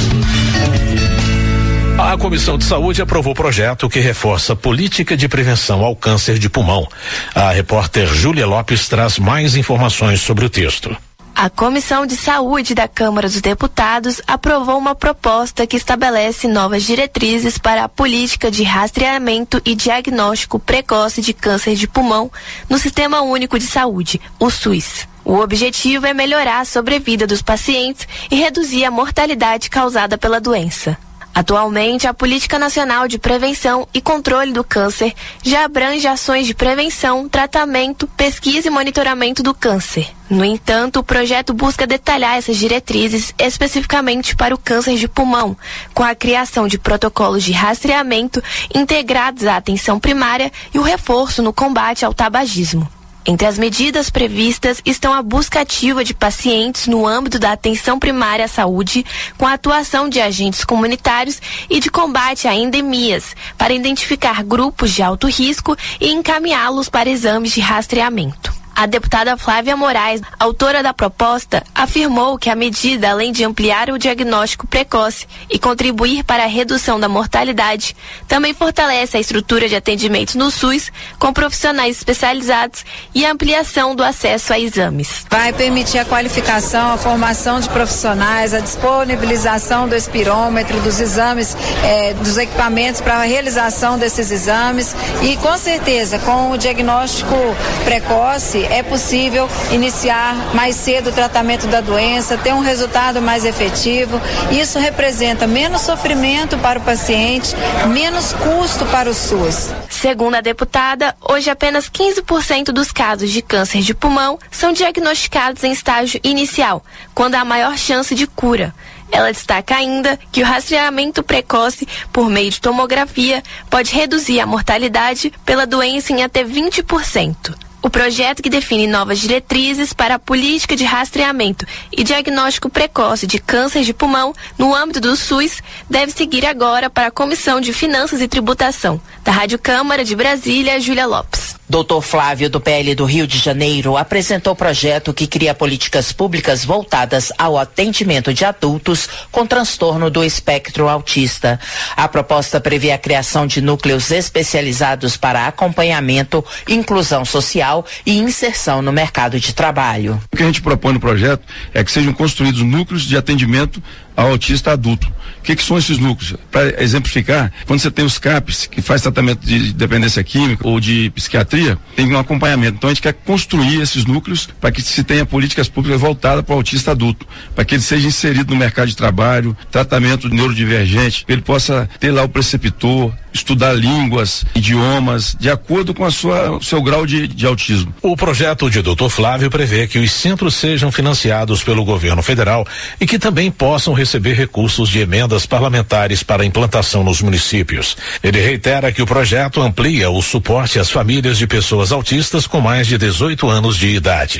A Comissão de Saúde aprovou o projeto que reforça a política de prevenção ao câncer de pulmão. A repórter Júlia Lopes traz mais informações sobre o texto. A Comissão de Saúde da Câmara dos Deputados aprovou uma proposta que estabelece novas diretrizes para a política de rastreamento e diagnóstico precoce de câncer de pulmão no Sistema Único de Saúde, o SUS. O objetivo é melhorar a sobrevida dos pacientes e reduzir a mortalidade causada pela doença. Atualmente, a Política Nacional de Prevenção e Controle do Câncer já abrange ações de prevenção, tratamento, pesquisa e monitoramento do câncer. No entanto, o projeto busca detalhar essas diretrizes especificamente para o câncer de pulmão, com a criação de protocolos de rastreamento integrados à atenção primária e o reforço no combate ao tabagismo. Entre as medidas previstas estão a busca ativa de pacientes no âmbito da atenção primária à saúde, com a atuação de agentes comunitários e de combate a endemias, para identificar grupos de alto risco e encaminhá-los para exames de rastreamento. A deputada Flávia Moraes, autora da proposta, afirmou que a medida, além de ampliar o diagnóstico precoce e contribuir para a redução da mortalidade, também fortalece a estrutura de atendimento no SUS, com profissionais especializados e a ampliação do acesso a exames. Vai permitir a qualificação, a formação de profissionais, a disponibilização do espirômetro, dos exames, dos equipamentos para a realização desses exames e, com certeza, com o diagnóstico precoce, é possível iniciar mais cedo o tratamento da doença, ter um resultado mais efetivo. Isso representa menos sofrimento para o paciente, menos custo para o SUS. Segundo a deputada, hoje apenas 15% dos casos de câncer de pulmão são diagnosticados em estágio inicial, quando há maior chance de cura. Ela destaca ainda que o rastreamento precoce por meio de tomografia pode reduzir a mortalidade pela doença em até 20%. O projeto, que define novas diretrizes para a política de rastreamento e diagnóstico precoce de câncer de pulmão no âmbito do SUS, deve seguir agora para a Comissão de Finanças e Tributação. Da Rádio Câmara de Brasília, Júlia Lopes. Dr. Flávio, do PL do Rio de Janeiro, apresentou o projeto que cria políticas públicas voltadas ao atendimento de adultos com transtorno do espectro autista. A proposta prevê a criação de núcleos especializados para acompanhamento, inclusão social e inserção no mercado de trabalho. O que a gente propõe no projeto é que sejam construídos núcleos de atendimento ao autista adulto. O que são esses núcleos? Para exemplificar, quando você tem os CAPs, que faz tratamento de dependência química ou de psiquiatria, tem um acompanhamento. Então a gente quer construir esses núcleos para que se tenha políticas públicas voltadas para o autista adulto, para que ele seja inserido no mercado de trabalho, tratamento neurodivergente, ele possa ter lá o preceptor, estudar línguas, idiomas, de acordo com o seu grau de autismo. O projeto de Dr. Flávio prevê que os centros sejam financiados pelo governo federal e que também possam receber recursos de emendas parlamentares para implantação nos municípios. Ele reitera que o projeto amplia o suporte às famílias de pessoas autistas com mais de 18 anos de idade.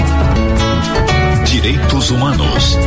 Direitos Humanos.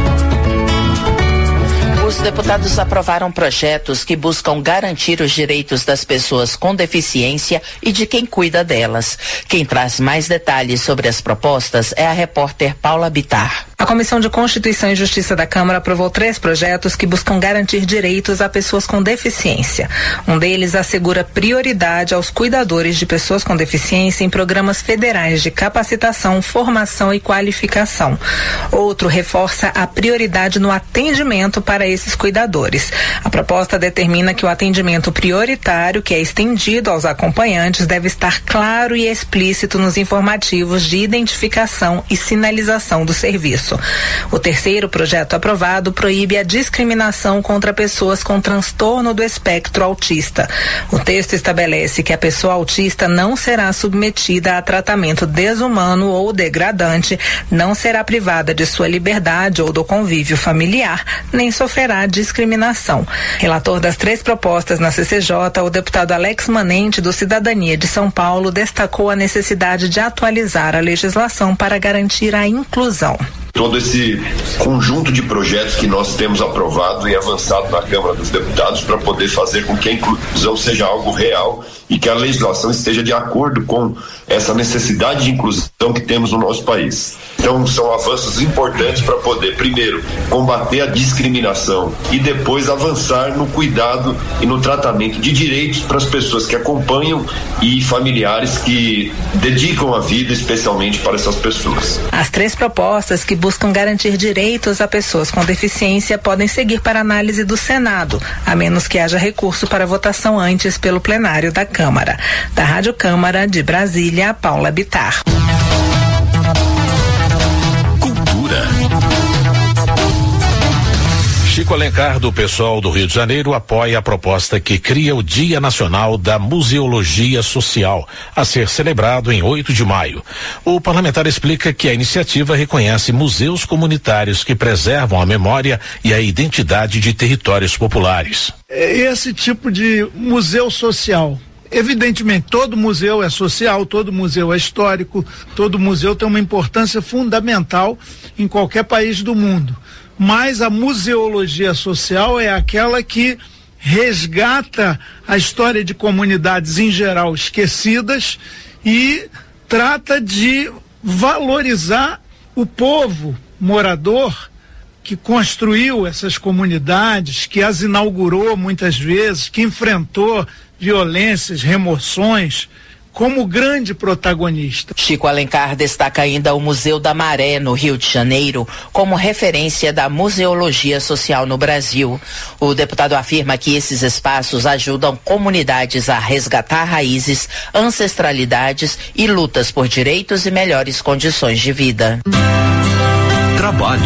Os deputados aprovaram projetos que buscam garantir os direitos das pessoas com deficiência e de quem cuida delas. Quem traz mais detalhes sobre as propostas é a repórter Paula Bittar. A Comissão de Constituição e Justiça da Câmara aprovou 3 projetos que buscam garantir direitos a pessoas com deficiência. Um deles assegura prioridade aos cuidadores de pessoas com deficiência em programas federais de capacitação, formação e qualificação. Outro reforça a prioridade no atendimento para esses cuidadores. A proposta determina que o atendimento prioritário, que é estendido aos acompanhantes, deve estar claro e explícito nos informativos de identificação e sinalização do serviço. O terceiro projeto aprovado proíbe a discriminação contra pessoas com transtorno do espectro autista. O texto estabelece que a pessoa autista não será submetida a tratamento desumano ou degradante, não será privada de sua liberdade ou do convívio familiar, nem sofrerá discriminação. Relator das 3 propostas na CCJ, o deputado Alex Manente, do Cidadania de São Paulo, destacou a necessidade de atualizar a legislação para garantir a inclusão. Todo esse conjunto de projetos que nós temos aprovado e avançado na Câmara dos Deputados para poder fazer com que a inclusão seja algo real e que a legislação esteja de acordo com essa necessidade de inclusão que temos no nosso país. Então, são avanços importantes para poder, primeiro, combater a discriminação e depois avançar no cuidado e no tratamento de direitos para as pessoas que acompanham e familiares que dedicam a vida especialmente para essas pessoas. As 3 propostas que buscam garantir direitos a pessoas com deficiência podem seguir para análise do Senado, a menos que haja recurso para votação antes pelo plenário da Câmara. Da Rádio Câmara de Brasília, Paula Bittar. Chico Alencar, do PSOL do Rio de Janeiro, apoia a proposta que cria o Dia Nacional da Museologia Social, a ser celebrado em 8 de maio. O parlamentar explica que a iniciativa reconhece museus comunitários que preservam a memória e a identidade de territórios populares. Esse tipo de museu social. Evidentemente, todo museu é social, todo museu é histórico, todo museu tem uma importância fundamental em qualquer país do mundo. Mas a museologia social é aquela que resgata a história de comunidades em geral esquecidas e trata de valorizar o povo morador que construiu essas comunidades, que as inaugurou muitas vezes, que enfrentou violências, remoções, como grande protagonista. Chico Alencar destaca ainda o Museu da Maré, no Rio de Janeiro, como referência da museologia social no Brasil. O deputado afirma que esses espaços ajudam comunidades a resgatar raízes, ancestralidades e lutas por direitos e melhores condições de vida. Trabalho.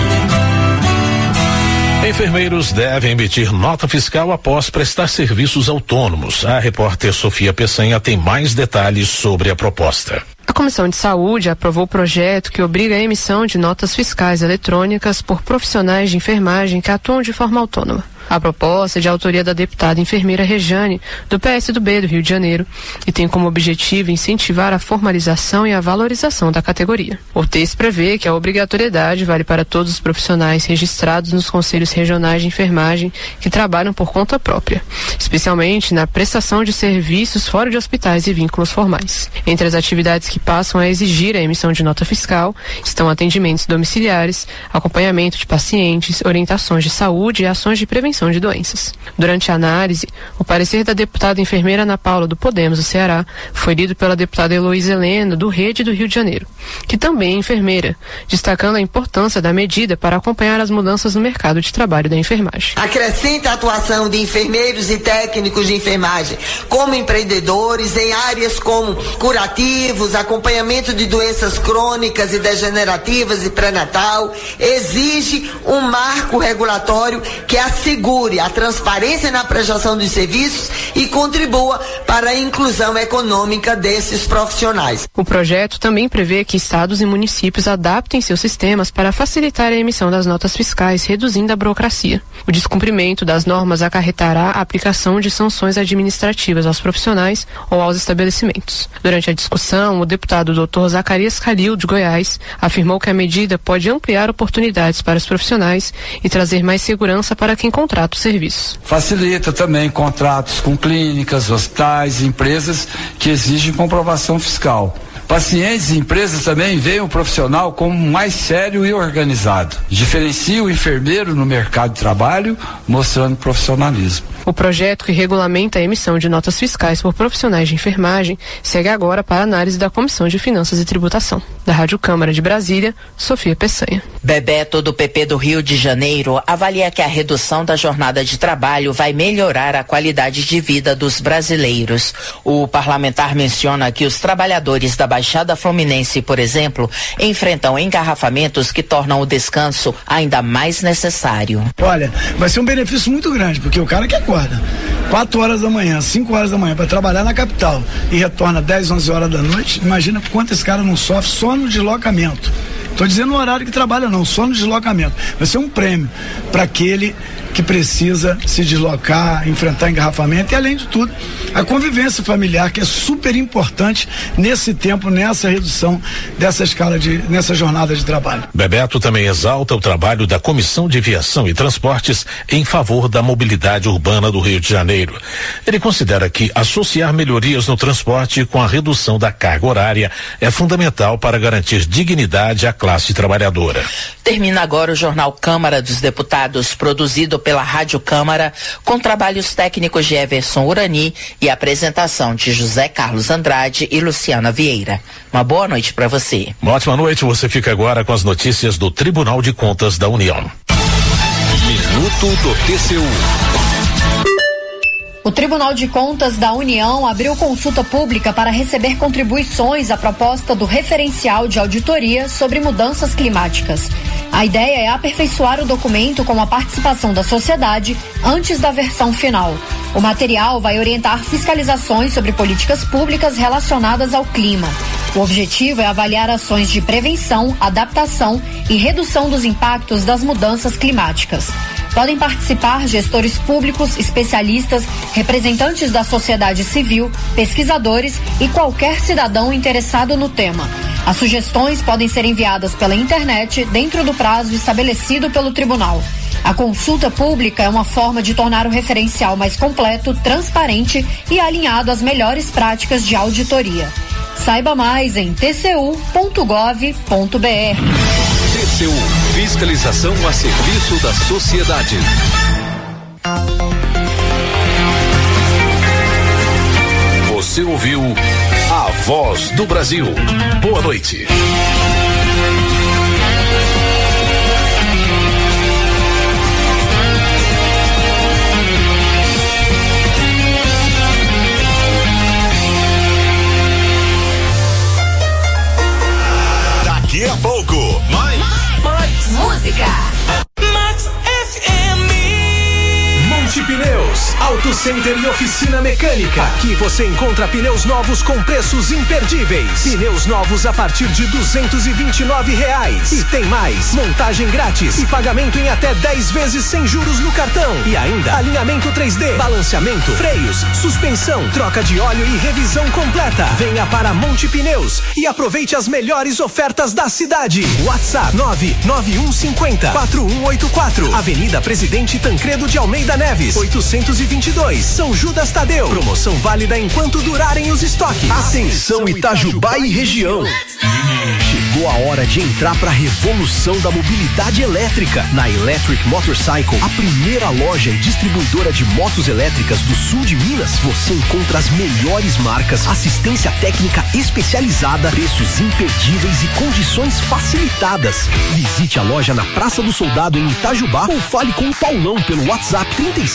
Enfermeiros devem emitir nota fiscal após prestar serviços autônomos. A repórter Sofia Peçanha tem mais detalhes sobre a proposta. A Comissão de Saúde aprovou o projeto que obriga a emissão de notas fiscais eletrônicas por profissionais de enfermagem que atuam de forma autônoma. A proposta é de autoria da deputada enfermeira Rejane, do PSDB do Rio de Janeiro, e tem como objetivo incentivar a formalização e a valorização da categoria. O texto prevê que a obrigatoriedade vale para todos os profissionais registrados nos conselhos regionais de enfermagem que trabalham por conta própria, especialmente na prestação de serviços fora de hospitais e vínculos formais. Entre as atividades que passam a exigir a emissão de nota fiscal estão atendimentos domiciliares, acompanhamento de pacientes, orientações de saúde e ações de prevenção de doenças. Durante a análise, o parecer da deputada enfermeira Ana Paula, do Podemos do Ceará, foi lido pela deputada Heloísa Helena, do Rede do Rio de Janeiro, que também é enfermeira, destacando a importância da medida para acompanhar as mudanças no mercado de trabalho da enfermagem. Acrescenta a atuação de enfermeiros e técnicos de enfermagem como empreendedores em áreas como curativos, acompanhamento de doenças crônicas e degenerativas e pré-natal. Exige um marco regulatório que assegure a transparência na prestação dos serviços e contribua para a inclusão econômica desses profissionais. O projeto também prevê que estados e municípios adaptem seus sistemas para facilitar a emissão das notas fiscais, reduzindo a burocracia. O descumprimento das normas acarretará a aplicação de sanções administrativas aos profissionais ou aos estabelecimentos. Durante a discussão, o deputado Dr. Zacarias Calil, de Goiás, afirmou que a medida pode ampliar oportunidades para os profissionais e trazer mais segurança para quem contrata o serviço. Facilita também contratos com clínicas, hospitais, empresas que exigem comprovação fiscal. Pacientes e empresas também veem o profissional como mais sério e organizado. Diferencia o enfermeiro no mercado de trabalho, mostrando profissionalismo. O projeto que regulamenta a emissão de notas fiscais por profissionais de enfermagem segue agora para análise da Comissão de Finanças e Tributação. Da Rádio Câmara de Brasília, Sofia Peçanha. Bebeto, do PP do Rio de Janeiro, avalia que a redução da jornada de trabalho vai melhorar a qualidade de vida dos brasileiros. O parlamentar menciona que os trabalhadores da Baixada Fluminense, por exemplo, enfrentam engarrafamentos que tornam o descanso ainda mais necessário. Olha, vai ser um benefício muito grande, porque o cara que acorda 4 horas da manhã, 5 horas da manhã para trabalhar na capital e retorna 10, 11 horas da noite, imagina quanto esse cara não sofre só no deslocamento. Estou dizendo no horário que trabalha não, só no deslocamento. Vai ser um prêmio para aquele que precisa se deslocar, enfrentar engarrafamento e, além de tudo, a convivência familiar, que é super importante nesse tempo, nessa redução dessa escala nessa jornada de trabalho. Bebeto também exalta o trabalho da Comissão de Viação e Transportes em favor da mobilidade urbana do Rio de Janeiro. Ele considera que associar melhorias no transporte com a redução da carga horária é fundamental para garantir dignidade à classe trabalhadora. Termina agora o Jornal Câmara dos Deputados, produzido pela Rádio Câmara, com trabalhos técnicos de Everson Urani e apresentação de José Carlos Andrade e Luciana Vieira. Uma boa noite para você. Uma ótima noite, você fica agora com as notícias do Tribunal de Contas da União. Minuto do TCU. O Tribunal de Contas da União abriu consulta pública para receber contribuições à proposta do referencial de auditoria sobre mudanças climáticas. A ideia é aperfeiçoar o documento com a participação da sociedade antes da versão final. O material vai orientar fiscalizações sobre políticas públicas relacionadas ao clima. O objetivo é avaliar ações de prevenção, adaptação e redução dos impactos das mudanças climáticas. Podem participar gestores públicos, especialistas, representantes da sociedade civil, pesquisadores e qualquer cidadão interessado no tema. As sugestões podem ser enviadas pela internet dentro do prazo estabelecido pelo tribunal. A consulta pública é uma forma de tornar o referencial mais completo, transparente e alinhado às melhores práticas de auditoria. Saiba mais em tcu.gov.br. TCU, fiscalização a serviço da sociedade. Você ouviu a Voz do Brasil. Boa noite. Daqui a pouco, mais música. Max FM. Monte Pneus, Auto Center e oficina mecânica. Aqui você encontra pneus novos com preços imperdíveis. Pneus novos a partir de R$229. E tem mais, montagem grátis e pagamento em até 10 vezes sem juros no cartão. E ainda alinhamento 3D, balanceamento, freios, suspensão, troca de óleo e revisão completa. Venha para Monte Pneus e aproveite as melhores ofertas da cidade. WhatsApp 99150-4184. Avenida Presidente Tancredo de Almeida Neves, 822, São Judas Tadeu. Promoção válida enquanto durarem os estoques. Atenção Itajubá e região. Chegou a hora de entrar para a revolução da mobilidade elétrica. Na Electric Motorcycle, a primeira loja e distribuidora de motos elétricas do sul de Minas, você encontra as melhores marcas, assistência técnica especializada, preços imperdíveis e condições facilitadas. Visite a loja na Praça do Soldado em Itajubá ou fale com o Paulão pelo WhatsApp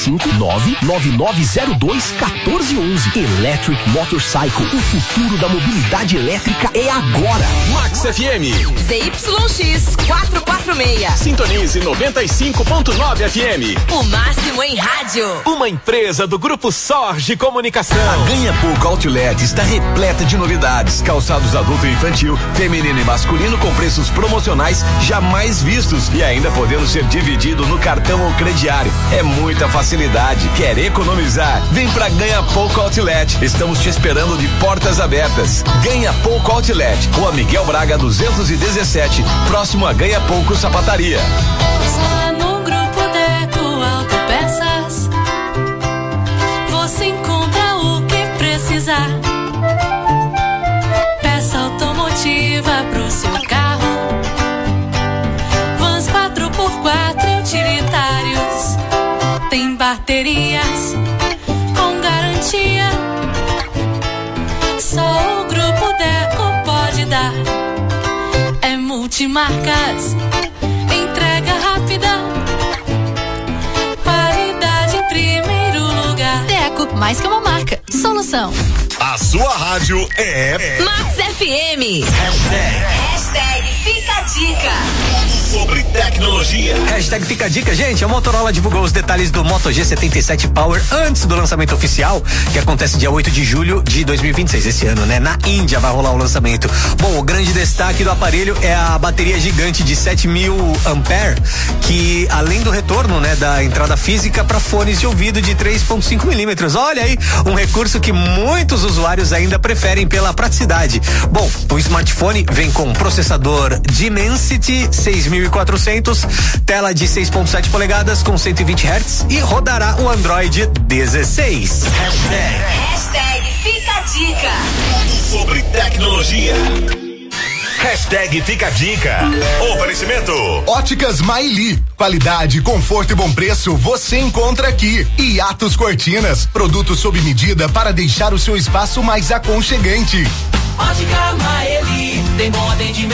359-9902-1411. Electric Motorcycle, o futuro da mobilidade elétrica é agora. Max FM. ZYX 446. Sintonize 95.9 FM. O máximo em rádio. Uma empresa do Grupo Sorge Comunicação. A Ganha Pouco Outlet está repleta de novidades. Calçados adulto e infantil, feminino e masculino com preços promocionais jamais vistos e ainda podendo ser dividido no cartão ou crediário. É muita facilidade. Quer economizar? Vem pra Ganha Pouco Outlet. Estamos te esperando de portas abertas. Ganha Pouco Outlet, Rua Miguel Braga 217, próximo a Ganha Pouco Sapataria. Só no Grupo Deco Autopeças você encontra o que precisar. Peça automóvel exclusiva pro seu carro. Vans 4x4 utilitários. Tem baterias com garantia. Só o Grupo Deco pode dar. É multimarcas, entrega rápida, qualidade em primeiro lugar. Deco, mais que uma marca, solução. A sua rádio é Max FM. Hashtag Fica a Dica. sobre tecnologia. Hashtag Fica a Dica, gente. A Motorola divulgou os detalhes do Moto G77 Power antes do lançamento oficial, que acontece dia 8 de julho de 2026, esse ano, né? Na Índia vai rolar o lançamento. Bom, o grande destaque do aparelho é a bateria gigante de 7.000 ampere, que além do retorno, né, da entrada física para fones de ouvido de 3.5 milímetros. Olha aí, um recurso que muitos usuários ainda preferem pela praticidade. Bom, o smartphone vem com processador Dimensity 6400, tela de 6.7 polegadas com 120 Hz e rodará o Android 16. Hashtag Fica a Dica. Sobre tecnologia. Hashtag Fica a Dica. Oferecimento. Óticas Maili. Qualidade, conforto e bom preço você encontra aqui. E Atos Cortinas. Produtos sob medida para deixar o seu espaço mais aconchegante. Ótica Maeli. Tem bom atendimento.